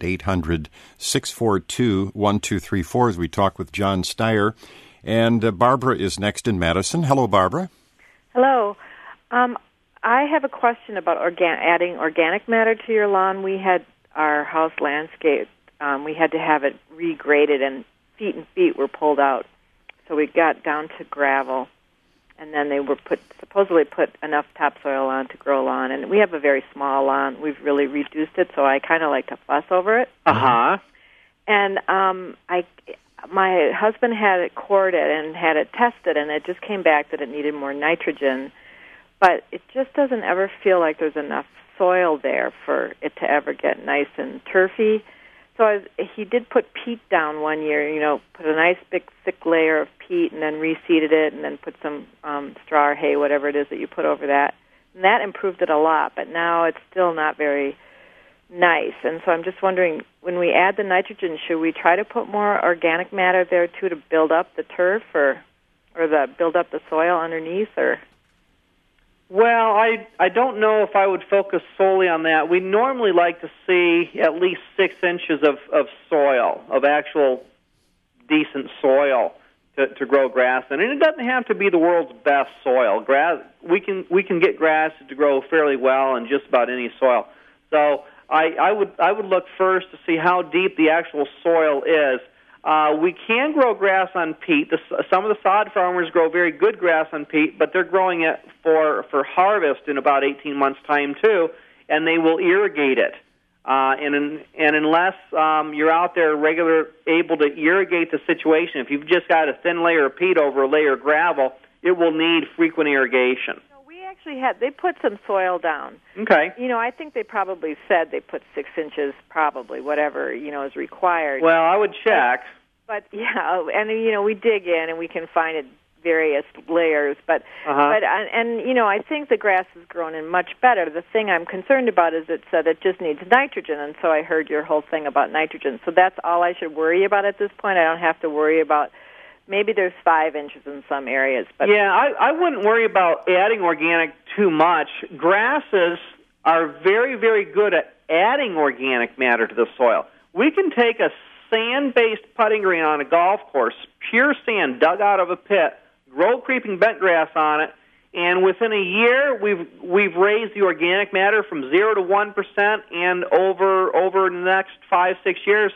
800-642-1234 as we talk with John Steyer. And Barbara is next in Madison. Hello, Barbara. Hello. I have a question about adding organic matter to your lawn. We had our house landscaped. We had to have it regraded, and feet were pulled out. So we got down to gravel, and then they were supposedly put enough topsoil on to grow lawn. And we have a very small lawn. We've really reduced it, so I kind of like to fuss over it. And my husband had it cored and had it tested, and it just came back that it needed more nitrogen. But it just doesn't ever feel like there's enough soil there for it to ever get nice and turfy. So he did put peat down one year, put a nice big thick layer of peat and then reseeded it and then put some straw or hay, whatever it is that you put over that. And that improved it a lot, but now it's still not very nice. And so I'm just wondering, when we add the nitrogen, should we try to put more organic matter there, too, to build up the turf or build up the soil underneath? Or Well, I don't know if I would focus solely on that. We normally like to see at least 6 inches of soil, of actual decent soil, to grow grass in. And it doesn't have to be the world's best soil. Grass, we can get grass to grow fairly well in just about any soil. So I would look first to see how deep the actual soil is. We can grow grass on peat. Some of the sod farmers grow very good grass on peat, but they're growing it for harvest in about 18 months' time too, and they will irrigate it. And unless you're out there able to irrigate the situation, if you've just got a thin layer of peat over a layer of gravel, it will need frequent irrigation. We actually they put some soil down. Okay. I think they probably said they put 6 inches, probably, whatever, is required. Well, I would check. But yeah, and we dig in and we can find it various layers, but I think the grass has grown in much better. The thing I'm concerned about is it said it just needs nitrogen, and so I heard your whole thing about nitrogen. So that's all I should worry about at this point. I don't have to worry about maybe there's 5 inches in some areas. But yeah, I wouldn't worry about adding organic too much. Grasses are very, very good at adding organic matter to the soil. We can take a sand-based putting green on a golf course, pure sand dug out of a pit, grow creeping bent grass on it, and within a year we've raised the organic matter from 0 to 1%, and over the next 5-6 years,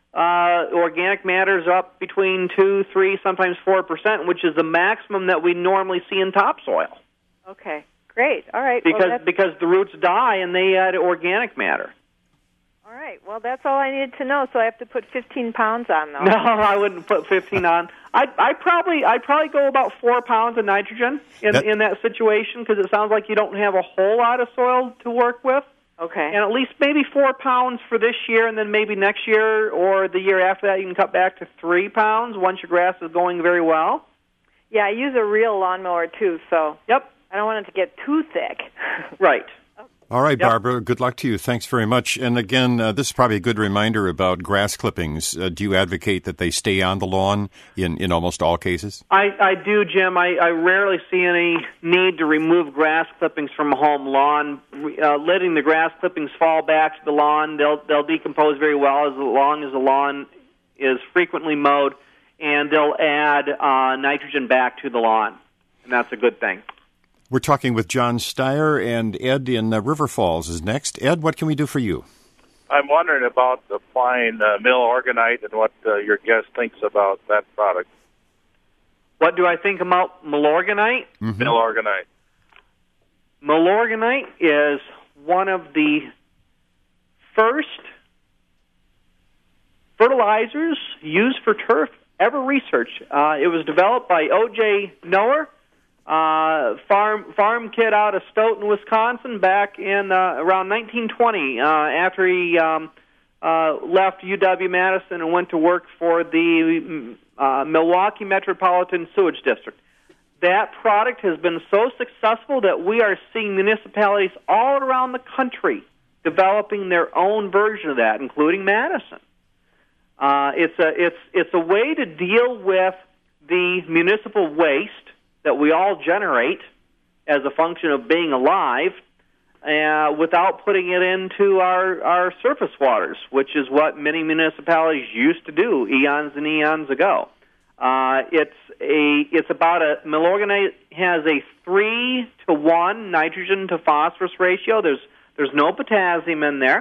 organic matter is up between 2, 3, sometimes 4%, which is the maximum that we normally see in topsoil. Okay, great. All right. Because the roots die and they add organic matter. All right. Well, that's all I needed to know. So I have to put 15 pounds on, though. No, I wouldn't put 15 on. I'd probably go about 4 pounds of nitrogen in that situation, because it sounds like you don't have a whole lot of soil to work with. Okay. And at least maybe 4 pounds for this year, and then maybe next year or the year after that you can cut back to 3 pounds once your grass is going very well. Yeah, I use a real lawnmower too, so yep. I don't want it to get too thick. Right. All right, Barbara, good luck to you. Thanks very much. And again, this is probably a good reminder about grass clippings. Do you advocate that they stay on the lawn in almost all cases? I do, Jim. I rarely see any need to remove grass clippings from a home lawn. Letting the grass clippings fall back to the lawn, they'll decompose very well as long as the lawn is frequently mowed, and they'll add nitrogen back to the lawn, and that's a good thing. We're talking with John Steyer, and Ed in River Falls is next. Ed, what can we do for you? I'm wondering about applying Milorganite and what your guest thinks about that product. What do I think about Milorganite? Mm-hmm. Milorganite. Milorganite is one of the first fertilizers used for turf ever researched. It was developed by O.J. Noer, farm kid out of Stoughton, Wisconsin, back in around 1920, after he left UW-Madison and went to work for the Milwaukee Metropolitan Sewage District. That product has been so successful that we are seeing municipalities all around the country developing their own version of that, including Madison. It's a way to deal with the municipal waste that we all generate as a function of being alive, without putting it into our surface waters, which is what many municipalities used to do eons and eons ago. Milorganite has a 3-to-1 nitrogen to phosphorus ratio. There's no potassium in there.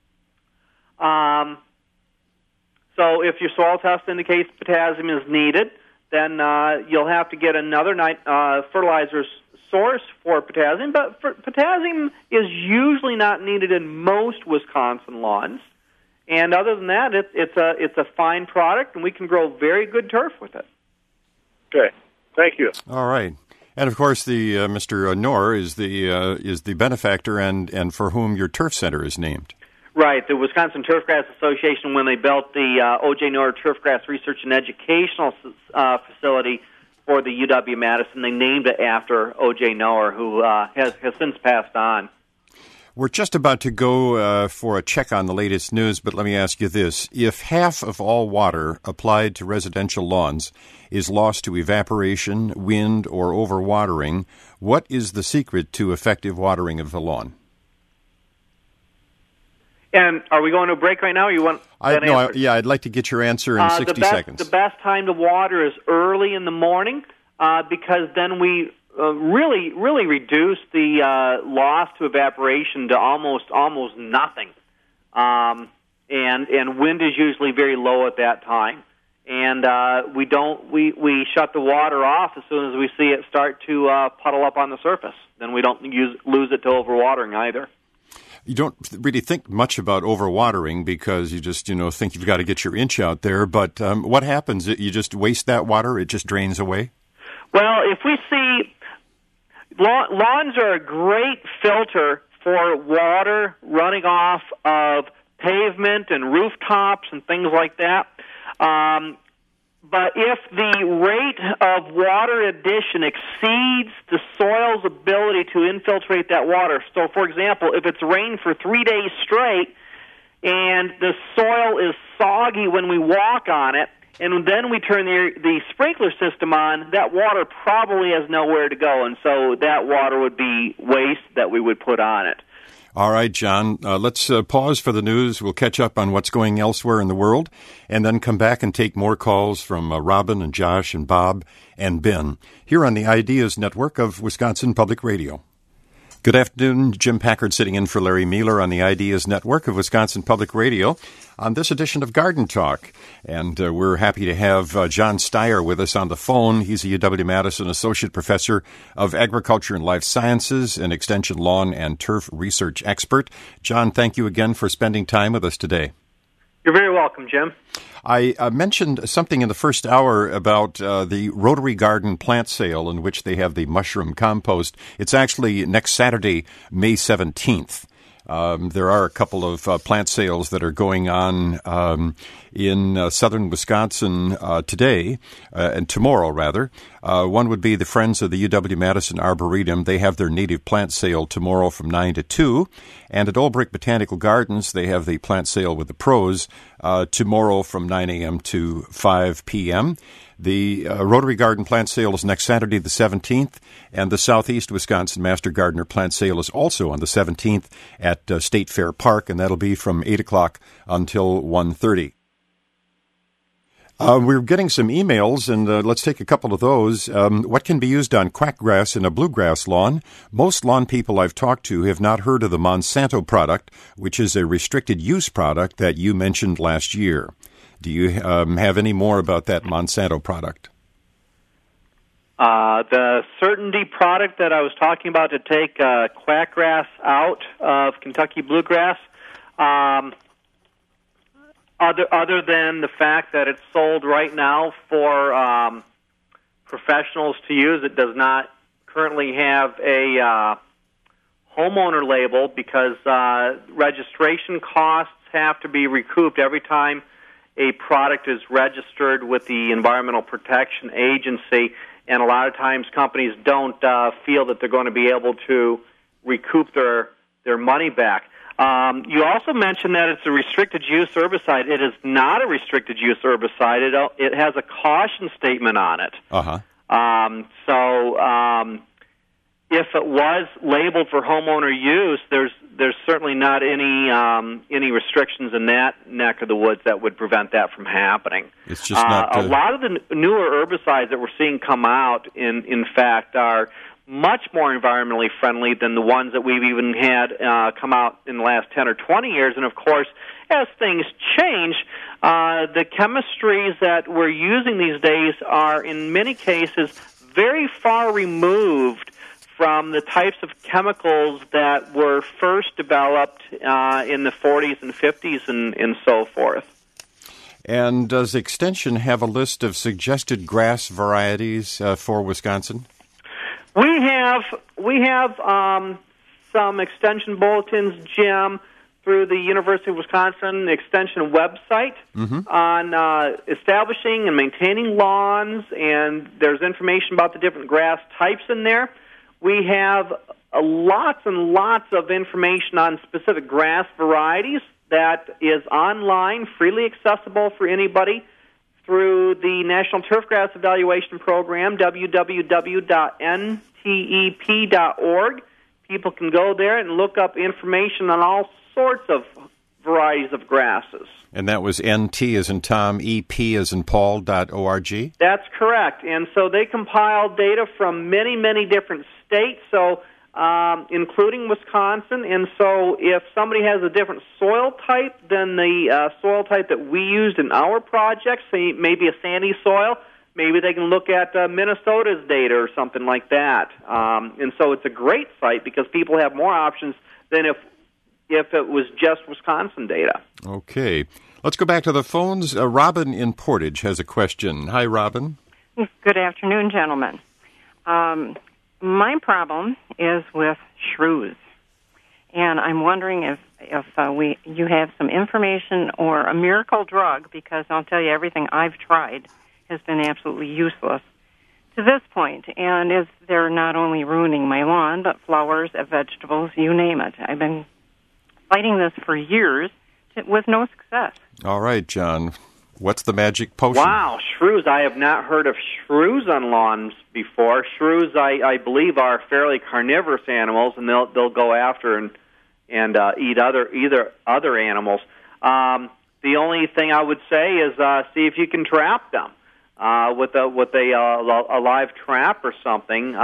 So if your soil test indicates potassium is needed, then you'll have to get another fertilizer source for potassium. But potassium is usually not needed in most Wisconsin lawns. And other than that, it's a fine product, and we can grow very good turf with it. Okay, thank you. All right, and of course, the Mr. Noer is the benefactor, and for whom your turf center is named. Right, the Wisconsin Turfgrass Association, when they built the O.J. Noer Turfgrass Research and Educational Facility for the UW-Madison, they named it after O.J. Noer, who has since passed on. We're just about to go for a check on the latest news, but let me ask you this. If half of all water applied to residential lawns is lost to evaporation, wind, or overwatering, what is the secret to effective watering of the lawn? And are we going to a break right now, or you want that answer? I'd like to get your answer in 60 seconds. The best time to water is early in the morning because then we really reduce the loss to evaporation to almost nothing. And wind is usually very low at that time. And we shut the water off as soon as we see it start to puddle up on the surface. Then we don't lose it to overwatering either. You don't really think much about overwatering because you just, think you've got to get your inch out there. But what happens? You just waste that water? It just drains away? Well, if we see lawns are a great filter for water running off of pavement and rooftops and things like that. But if the rate of water addition exceeds the soil's ability to infiltrate that water, so for example, if it's rained for 3 days straight and the soil is soggy when we walk on it, and then we turn the sprinkler system on, that water probably has nowhere to go, and so that water would be waste that we would put on it. All right, John, let's pause for the news. We'll catch up on what's going elsewhere in the world and then come back and take more calls from Robin and Josh and Bob and Ben here on the Ideas Network of Wisconsin Public Radio. Good afternoon. Jim Packard sitting in for Larry Mueller on the Ideas Network of Wisconsin Public Radio on this edition of Garden Talk. And we're happy to have John Steyer with us on the phone. He's a UW-Madison Associate Professor of Agriculture and Life Sciences and Extension Lawn and Turf Research Expert. John, thank you again for spending time with us today. You're very welcome, Jim. I mentioned something in the first hour about the Rotary Garden plant sale in which they have the mushroom compost. It's actually next Saturday, May 17th. There are a couple of plant sales that are going on in southern Wisconsin today, and tomorrow, rather. One would be the Friends of the UW-Madison Arboretum. They have their native plant sale tomorrow from 9 to 2. And at Old Brick Botanical Gardens, they have the plant sale with the pros tomorrow from 9 a.m. to 5 p.m. The Rotary Garden plant sale is next Saturday, the 17th, and the Southeast Wisconsin Master Gardener plant sale is also on the 17th at State Fair Park, and that'll be from 8 o'clock until 1:30. We're getting some emails, and let's take a couple of those. What can be used on quackgrass in a bluegrass lawn? Most lawn people I've talked to have not heard of the Monsanto product, which is a restricted use product that you mentioned last year. Do you have any more about that Monsanto product? The Certainty product that I was talking about to take quackgrass out of Kentucky bluegrass, other than the fact that it's sold right now for professionals to use, it does not currently have a homeowner label because registration costs have to be recouped every time a product is registered with the Environmental Protection Agency, and a lot of times companies don't feel that they're going to be able to recoup their money back. You also mentioned that it's a restricted use herbicide. It is not a restricted use herbicide. It has a caution statement on it. If it was labeled for homeowner use, there's certainly not any restrictions in that neck of the woods that would prevent that from happening. It's just not a lot of the newer herbicides that we're seeing come out, in fact, are much more environmentally friendly than the ones that we've even had come out in the last 10 or 20 years. And, of course, as things change, the chemistries that we're using these days are, in many cases, very far removed from the types of chemicals that were first developed in the 40s and 50s and so forth. And does Extension have a list of suggested grass varieties for Wisconsin? We have some Extension bulletins, Jim, through the University of Wisconsin Extension website on establishing and maintaining lawns, and there's information about the different grass types in there. We have lots and lots of information on specific grass varieties that is online, freely accessible for anybody through the National Turfgrass Evaluation Program, www.ntep.org. People can go there and look up information on all sorts of varieties of grasses. And that was NT as in Tom, EP as in Paul.org? That's correct. And so they compiled data from many, many different states, so including Wisconsin. And so if somebody has a different soil type than the soil type that we used in our project, say maybe a sandy soil, maybe they can look at Minnesota's data or something like that. And so it's a great site because people have more options than if it was just Wisconsin data. Okay. Let's go back to the phones. Robin in Portage has a question. Hi, Robin. Good afternoon, gentlemen. My problem is with shrews, and I'm wondering if you have some information or a miracle drug, because I'll tell you everything I've tried has been absolutely useless to this point, and they're not only ruining my lawn, but flowers, vegetables, you name it. I've been fighting this for years with no success. All right, John. What's the magic potion? Wow, shrews. I have not heard of shrews on lawns before. Shrews, I believe, are fairly carnivorous animals, and they'll go after and eat other animals. The only thing I would say is see if you can trap them with a live trap or something.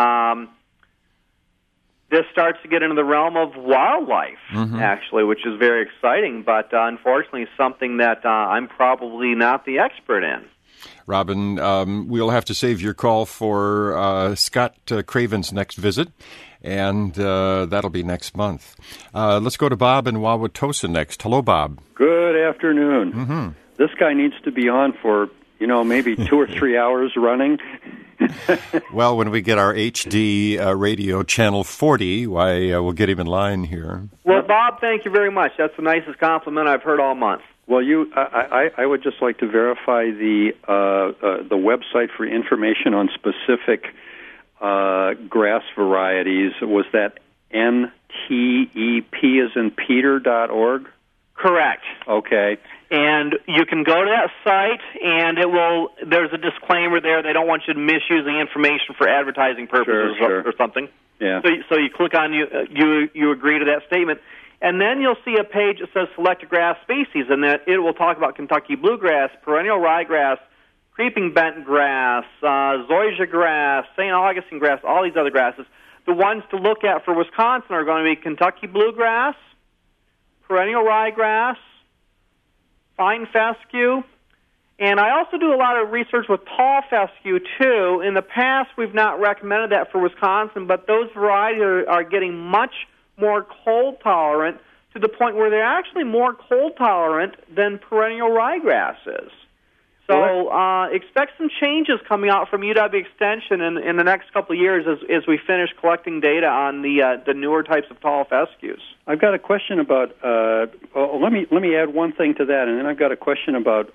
This starts to get into the realm of wildlife, actually, which is very exciting, but unfortunately something that I'm probably not the expert in. Robin, we'll have to save your call for Scott Craven's next visit, and that'll be next month. Let's go to Bob in Wauwatosa next. Hello, Bob. Good afternoon. This guy needs to be on for, maybe 2 or 3 hours running. Well, when we get our HD radio channel 40, we'll get him in line here. Well, Bob, thank you very much. That's the nicest compliment I've heard all month. Well, I would just like to verify the website for information on specific grass varieties. Was that NTEP as in Peter.org? Correct. Okay. And you can go to that site, and there's a disclaimer there. They don't want you to misuse the information for advertising purposes or something. Yeah. So you click on you agree to that statement, and then you'll see a page that says select a grass species, and that it will talk about Kentucky bluegrass, perennial ryegrass, creeping bent grass, zoysia grass, St. Augustine grass, all these other grasses. The ones to look at for Wisconsin are going to be Kentucky bluegrass, perennial ryegrass, fine fescue, and I also do a lot of research with tall fescue, too. In the past, we've not recommended that for Wisconsin, but those varieties are getting much more cold-tolerant to the point where they're actually more cold-tolerant than perennial ryegrass is. So expect some changes coming out from UW Extension in the next couple of years as we finish collecting data on the newer types of tall fescues. I've got a question about. Let me add one thing to that, and then I've got a question about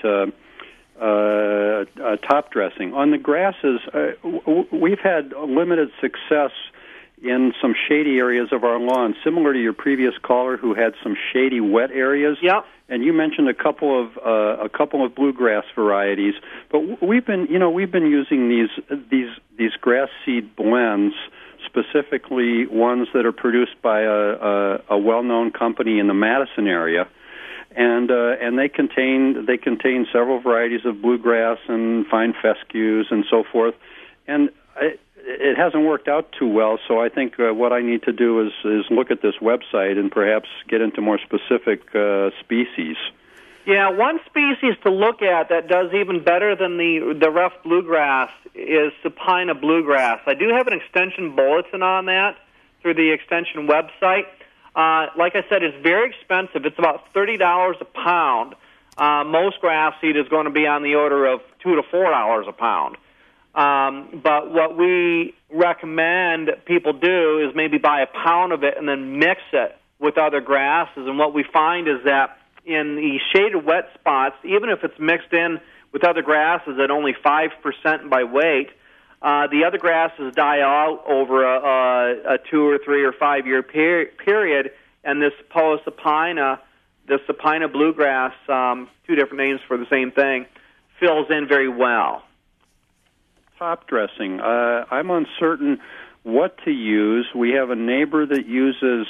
top dressing on the grasses. We've had limited success in some shady areas of our lawn, similar to your previous caller who had some shady wet areas. Yep. And you mentioned a couple of bluegrass varieties, but we've been using these grass seed blends, specifically ones that are produced by a well-known company in the Madison area, and they contain several varieties of bluegrass and fine fescues and so forth, and it hasn't worked out too well, so I think what I need to do is look at this website and perhaps get into more specific species. Yeah, one species to look at that does even better than the rough bluegrass is Supina bluegrass. I do have an extension bulletin on that through the extension website. Like I said, it's very expensive. It's about $30 a pound. Most grass seed is going to be on the order of $2 to $4 a pound. But what we recommend people do is maybe buy a pound of it and then mix it with other grasses. And what we find is that in the shaded wet spots, even if it's mixed in with other grasses at only 5% by weight, the other grasses die out over a 2 or 3 or 5 year period. And this Supina bluegrass, two different names for the same thing, fills in very well. Top dressing. I'm uncertain what to use. We have a neighbor that uses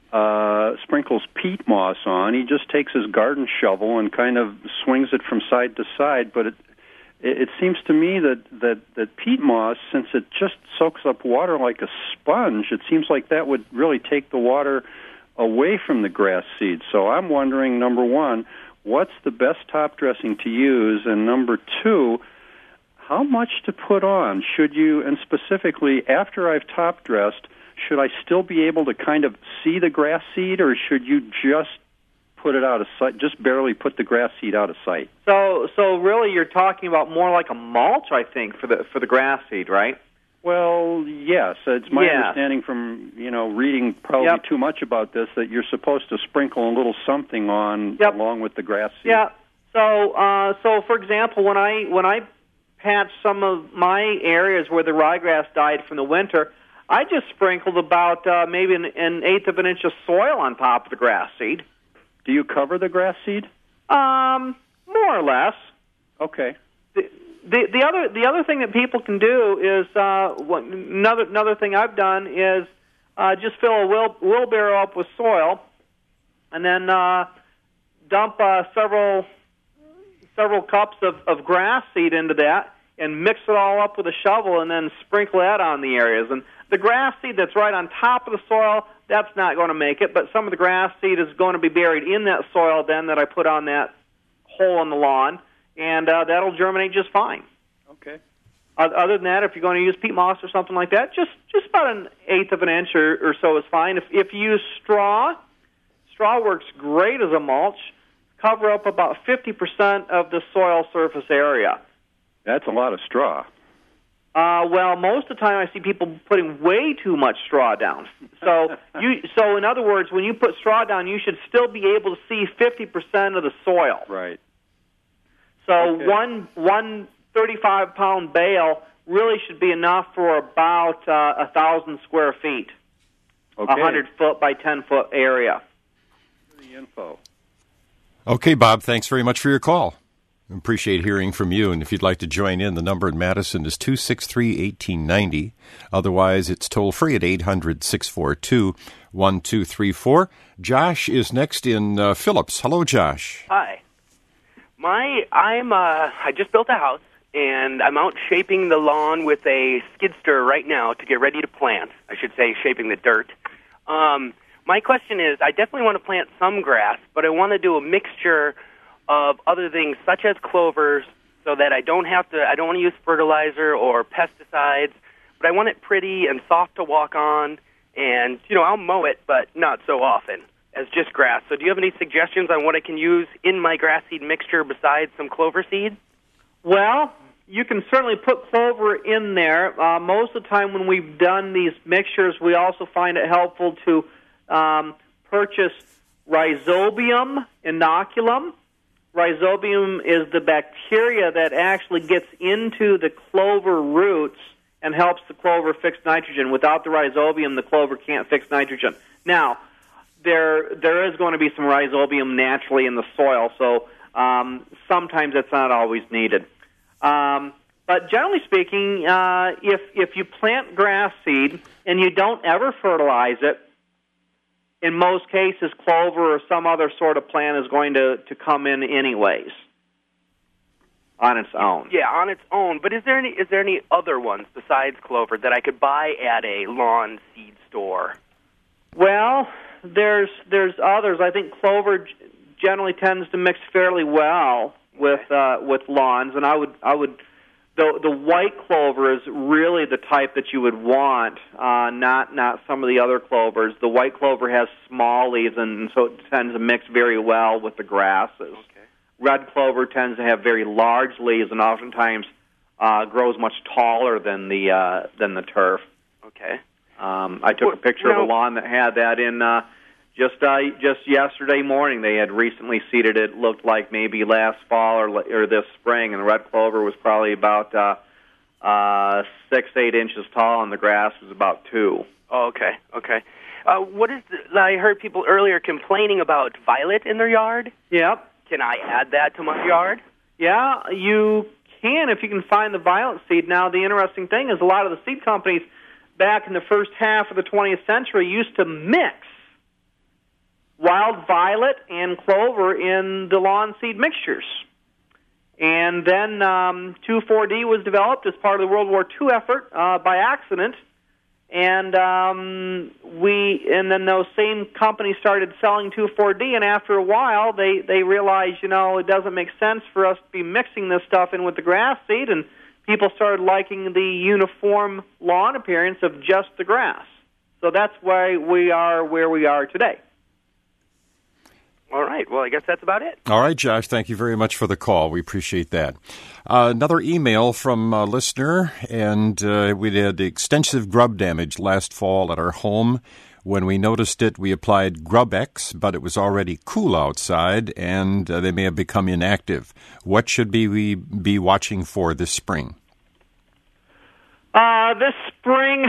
sprinkles peat moss on. He just takes his garden shovel and kind of swings it from side to side, but it seems to me that peat moss, since it just soaks up water like a sponge, it seems like that would really take the water away from the grass seed. So I'm wondering, number one, what's the best top dressing to use? And number two, how much to put on? Should you, and specifically after I've top dressed, should I still be able to kind of see the grass seed, or should you just put it out of sight, just barely put the grass seed out of sight? So really you're talking about more like a mulch, I think, for the grass seed, right? Well, yes. It's my understanding from, reading probably too much about this that you're supposed to sprinkle a little something on along with the grass seed. Yeah. So for example, when I patched some of my areas where the ryegrass died from the winter, I just sprinkled about maybe an eighth of an inch of soil on top of the grass seed. Do you cover the grass seed? More or less. Okay. The other thing that people can do is another thing I've done is just fill a wheelbarrow up with soil, and then dump several cups of grass seed into that, and mix it all up with a shovel, and then sprinkle that on the areas. And the grass seed that's right on top of the soil, that's not going to make it, but some of the grass seed is going to be buried in that soil then that I put on that hole in the lawn, and that'll germinate just fine. Okay. Other than that, if you're going to use peat moss or something like that, just about an eighth of an inch or so is fine. If you use straw works great as a mulch. Cover up about 50% of the soil surface area. That's a lot of straw. Well, most of the time I see people putting way too much straw down. So in other words, when you put straw down, you should still be able to see 50% of the soil. Right. So okay. one 35-pound bale really should be enough for about 1,000 square feet. Okay. 100-foot by 10-foot area. The info. Okay, Bob, thanks very much for your call. Appreciate hearing from you. And if you'd like to join in, the number in Madison is 263-1890. Otherwise, it's toll-free at 800-642-1234. Josh is next in Phillips. Hello, Josh. Hi. I just built a house, and I'm out shaping the lawn with a skid steer right now to get ready to plant. I should say shaping the dirt. My question is, I definitely want to plant some grass, but I want to do a mixture of other things such as clovers, so that I don't want to use fertilizer or pesticides, but I want it pretty and soft to walk on, and, I'll mow it, but not so often as just grass. So do you have any suggestions on what I can use in my grass seed mixture besides some clover seed? Well, you can certainly put clover in there. Most of the time when we've done these mixtures, we also find it helpful to purchase Rhizobium inoculum. Rhizobium is the bacteria that actually gets into the clover roots and helps the clover fix nitrogen. Without the Rhizobium, the clover can't fix nitrogen. Now, there is going to be some Rhizobium naturally in the soil, so sometimes it's not always needed. But generally speaking, if you plant grass seed and you don't ever fertilize it, in most cases, clover or some other sort of plant is going to come in anyways on its own. Yeah, on its own. But is there any other ones besides clover that I could buy at a lawn seed store? Well, there's others. I think clover generally tends to mix fairly well with lawns, and I would. The white clover is really the type that you would want, not some of the other clovers. The white clover has small leaves, and so it tends to mix very well with the grasses. Okay. Red clover tends to have very large leaves, and oftentimes grows much taller than the turf. Okay. I took a picture of a lawn that had that in just yesterday morning. They had recently seeded it. Looked like maybe last fall or this spring, and the red clover was probably about 6-8 inches tall, and the grass was about 2. Oh, okay. I heard people earlier complaining about violet in their yard. Yep. Can I add that to my yard? Yeah, you can if you can find the violet seed. Now, the interesting thing is a lot of the seed companies back in the first half of the 20th century used to mix wild violet and clover in the lawn seed mixtures. And then 2,4-D was developed as part of the World War II effort by accident. And then those same companies started selling 2,4-D, and after a while, they realized, it doesn't make sense for us to be mixing this stuff in with the grass seed, and people started liking the uniform lawn appearance of just the grass. So that's why we are where we are today. All right. Well, I guess that's about it. All right, Josh. Thank you very much for the call. We appreciate that. Another email from a listener, and we had extensive grub damage last fall at our home. When we noticed it, we applied Grub-X, but it was already cool outside, and they may have become inactive. What should we be watching for this spring? This spring,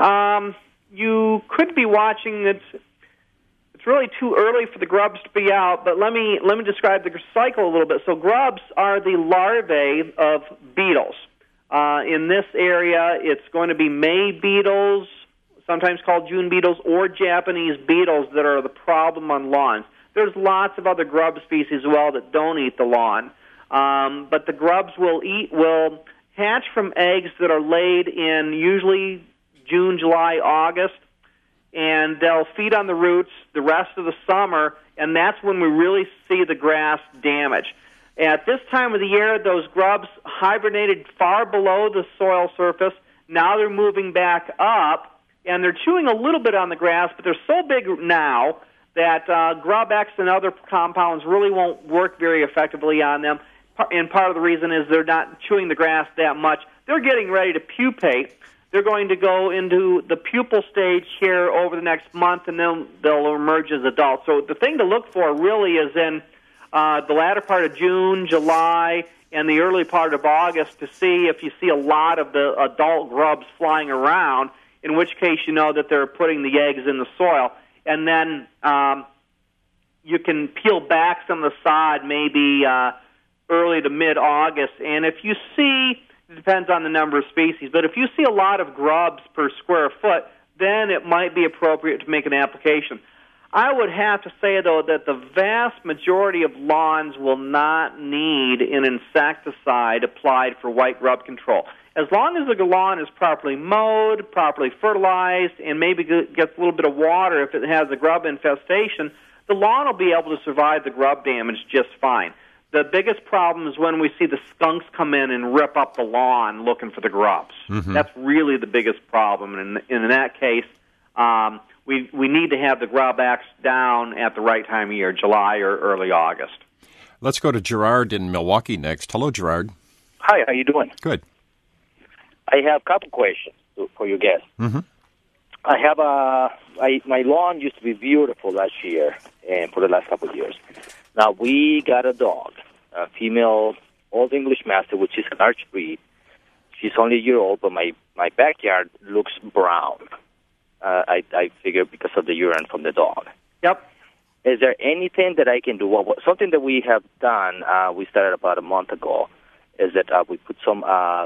you could be watching it. It's really too early for the grubs to be out, but let me describe the cycle a little bit. So grubs are the larvae of beetles. In this area, it's going to be May beetles, sometimes called June beetles, or Japanese beetles that are the problem on lawns. There's lots of other grub species as well that don't eat the lawn, but the grubs will hatch from eggs that are laid in usually June, July, August, and they'll feed on the roots the rest of the summer, and that's when we really see the grass damage. At this time of the year, those grubs hibernated far below the soil surface. Now they're moving back up, and they're chewing a little bit on the grass, but they're so big now that Grub-X and other compounds really won't work very effectively on them, and part of the reason is they're not chewing the grass that much. They're getting ready to pupate. They're going to go into the pupal stage here over the next month, and then they'll emerge as adults. So the thing to look for really is in the latter part of June, July, and the early part of August to see if you see a lot of the adult grubs flying around, in which case you know that they're putting the eggs in the soil. And then you can peel back some of the sod maybe early to mid-August. And if you see, it depends on the number of species, but if you see a lot of grubs per square foot, then it might be appropriate to make an application. I would have to say, though, that the vast majority of lawns will not need an insecticide applied for white grub control. As long as the lawn is properly mowed, properly fertilized, and maybe gets a little bit of water if it has a grub infestation, the lawn will be able to survive the grub damage just fine. The biggest problem is when we see the skunks come in and rip up the lawn looking for the grubs. Mm-hmm. That's really the biggest problem. And in that case, we need to have the Grub-X down at the right time of year, July or early August. Let's go to Gerard in Milwaukee next. Hello, Gerard. Hi, how you doing? Good. I have a couple questions for your guest. Mm-hmm. I have my lawn used to be beautiful last year and for the last couple of years. Now, we got a dog, a female Old English Mastiff, which is an arch breed. She's only a year old, but my backyard looks brown. I figure because of the urine from the dog. Yep. Is there anything that I can do? Well, something that we have done, we started about a month ago, is that we put some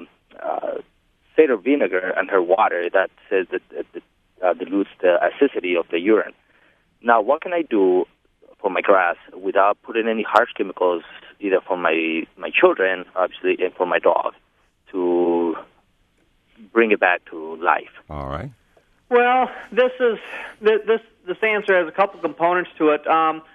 cider vinegar in her water that says that dilutes the acidity of the urine. Now, what can I do for my grass without putting any harsh chemicals, either for my children, obviously, and for my dog, to bring it back to life? All right. Well, this answer has a couple components to it.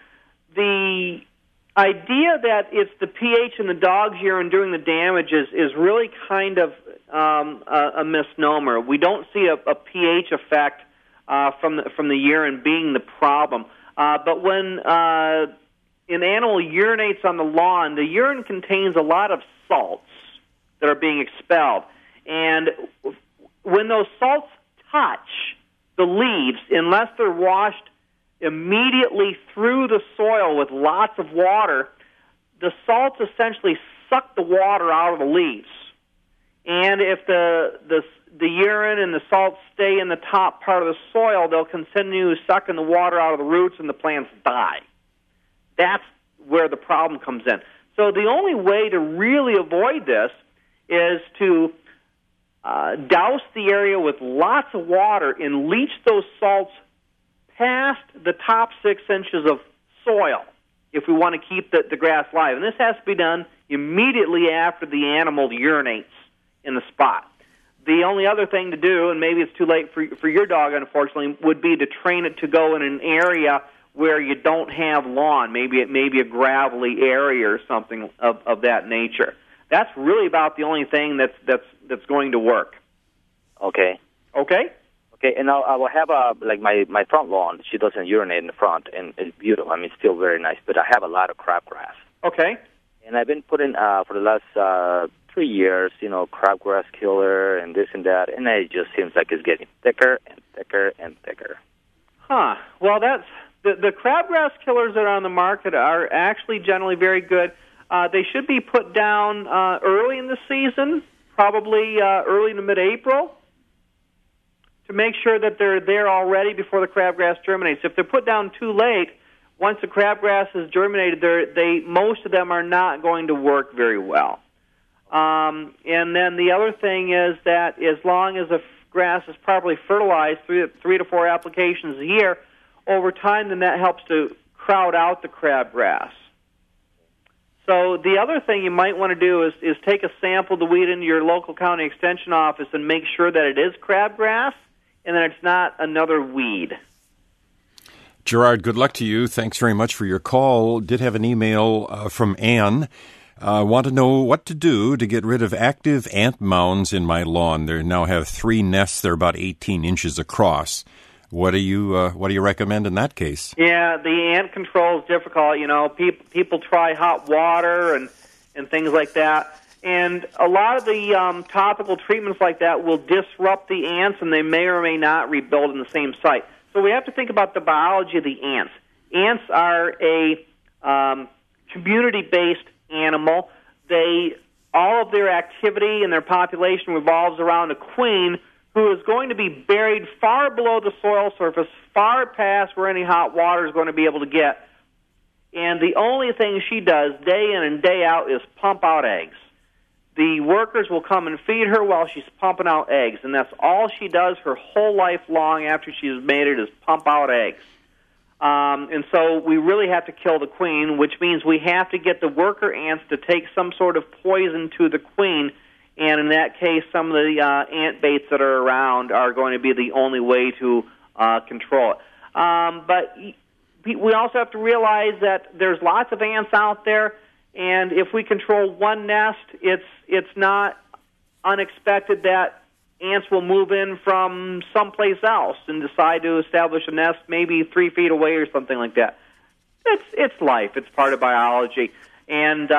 The idea that it's the pH in the dog's urine doing the damage is really kind of a misnomer. We don't see a pH effect from the urine being the problem. But when an animal urinates on the lawn, the urine contains a lot of salts that are being expelled. And when those salts touch the leaves, unless they're washed immediately through the soil with lots of water, the salts essentially suck the water out of the leaves. And if the urine and the salts stay in the top part of the soil, they'll continue sucking the water out of the roots and the plants die. That's where the problem comes in. So the only way to really avoid this is to douse the area with lots of water and leach those salts past the top 6 inches of soil if we want to keep the grass live. And this has to be done immediately after the animal urinates in the spot. The only other thing to do, and maybe it's too late for your dog, unfortunately, would be to train it to go in an area where you don't have lawn, maybe a gravelly area or something of that nature. That's really about the only thing that's going to work. Okay. Okay? Okay, and I will have my front lawn. She doesn't urinate in the front, and it's beautiful. I mean, it's still very nice, but I have a lot of crabgrass. Okay. And I've been putting, for the last 3 years, crabgrass killer and this and that, and it just seems like it's getting thicker and thicker and thicker. Huh. Well, that's the crabgrass killers that are on the market are actually generally very good. They should be put down early in the season, probably early to mid-April, to make sure that they're there already before the crabgrass germinates. If they're put down too late, once the crabgrass is germinated, most of them are not going to work very well. And then the other thing is that as long as the grass is properly fertilized, 3 to 4 applications a year, over time, then that helps to crowd out the crabgrass. So the other thing you might want to do is take a sample of the weed into your local county extension office and make sure that it is crabgrass and that it's not another weed. Gerard, good luck to you. Thanks very much for your call. Did have an email from Ann. Want to know what to do to get rid of active ant mounds in my lawn. They now have 3 nests. They're about 18 inches across. What do you recommend in that case? Yeah, the ant control is difficult. People try hot water and things like that. And a lot of the topical treatments like that will disrupt the ants, and they may or may not rebuild in the same site. So we have to think about the biology of the ants. Ants are a community-based animal. All of their activity and their population revolves around a queen who is going to be buried far below the soil surface, far past where any hot water is going to be able to get. And the only thing she does day in and day out is pump out eggs. The workers will come and feed her while she's pumping out eggs, and that's all she does her whole life long after she's made it is pump out eggs. And so we really have to kill the queen, which means we have to get the worker ants to take some sort of poison to the queen, and in that case, some of the ant baits that are around are going to be the only way to control it. But we also have to realize that there's lots of ants out there, and if we control one nest, it's not unexpected that ants will move in from someplace else and decide to establish a nest maybe 3 feet away or something like that. It's life. It's part of biology. And,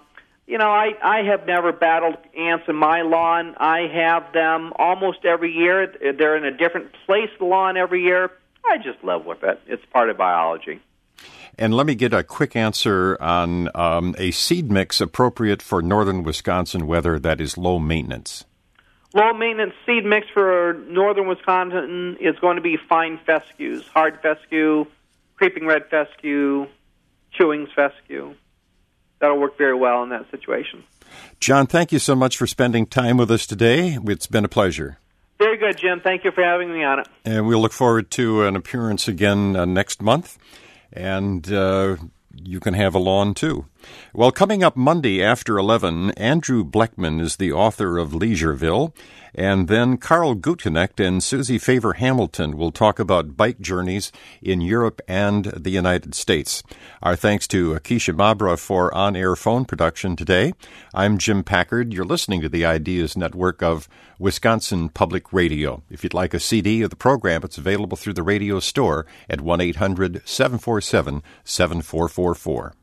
I have never battled ants in my lawn. I have them almost every year. They're in a different place of the lawn every year. I just live with it. It's part of biology. And let me get a quick answer on a seed mix appropriate for northern Wisconsin weather that is low maintenance. Low-maintenance seed mix for northern Wisconsin is going to be fine fescues, hard fescue, creeping red fescue, chewings fescue. That'll work very well in that situation. John, thank you so much for spending time with us today. It's been a pleasure. Very good, Jim. Thank you for having me on it. And we'll look forward to an appearance again next month. And you can have a lawn, too. Well, coming up Monday after 11, Andrew Bleckman is the author of Leisureville, and then Carl Gutknecht and Susie Favor Hamilton will talk about bike journeys in Europe and the United States. Our thanks to Keisha Mabra for on-air phone production today. I'm Jim Packard. You're listening to the Ideas Network of Wisconsin Public Radio. If you'd like a CD of the program, it's available through the radio store at 1-800-747-7444.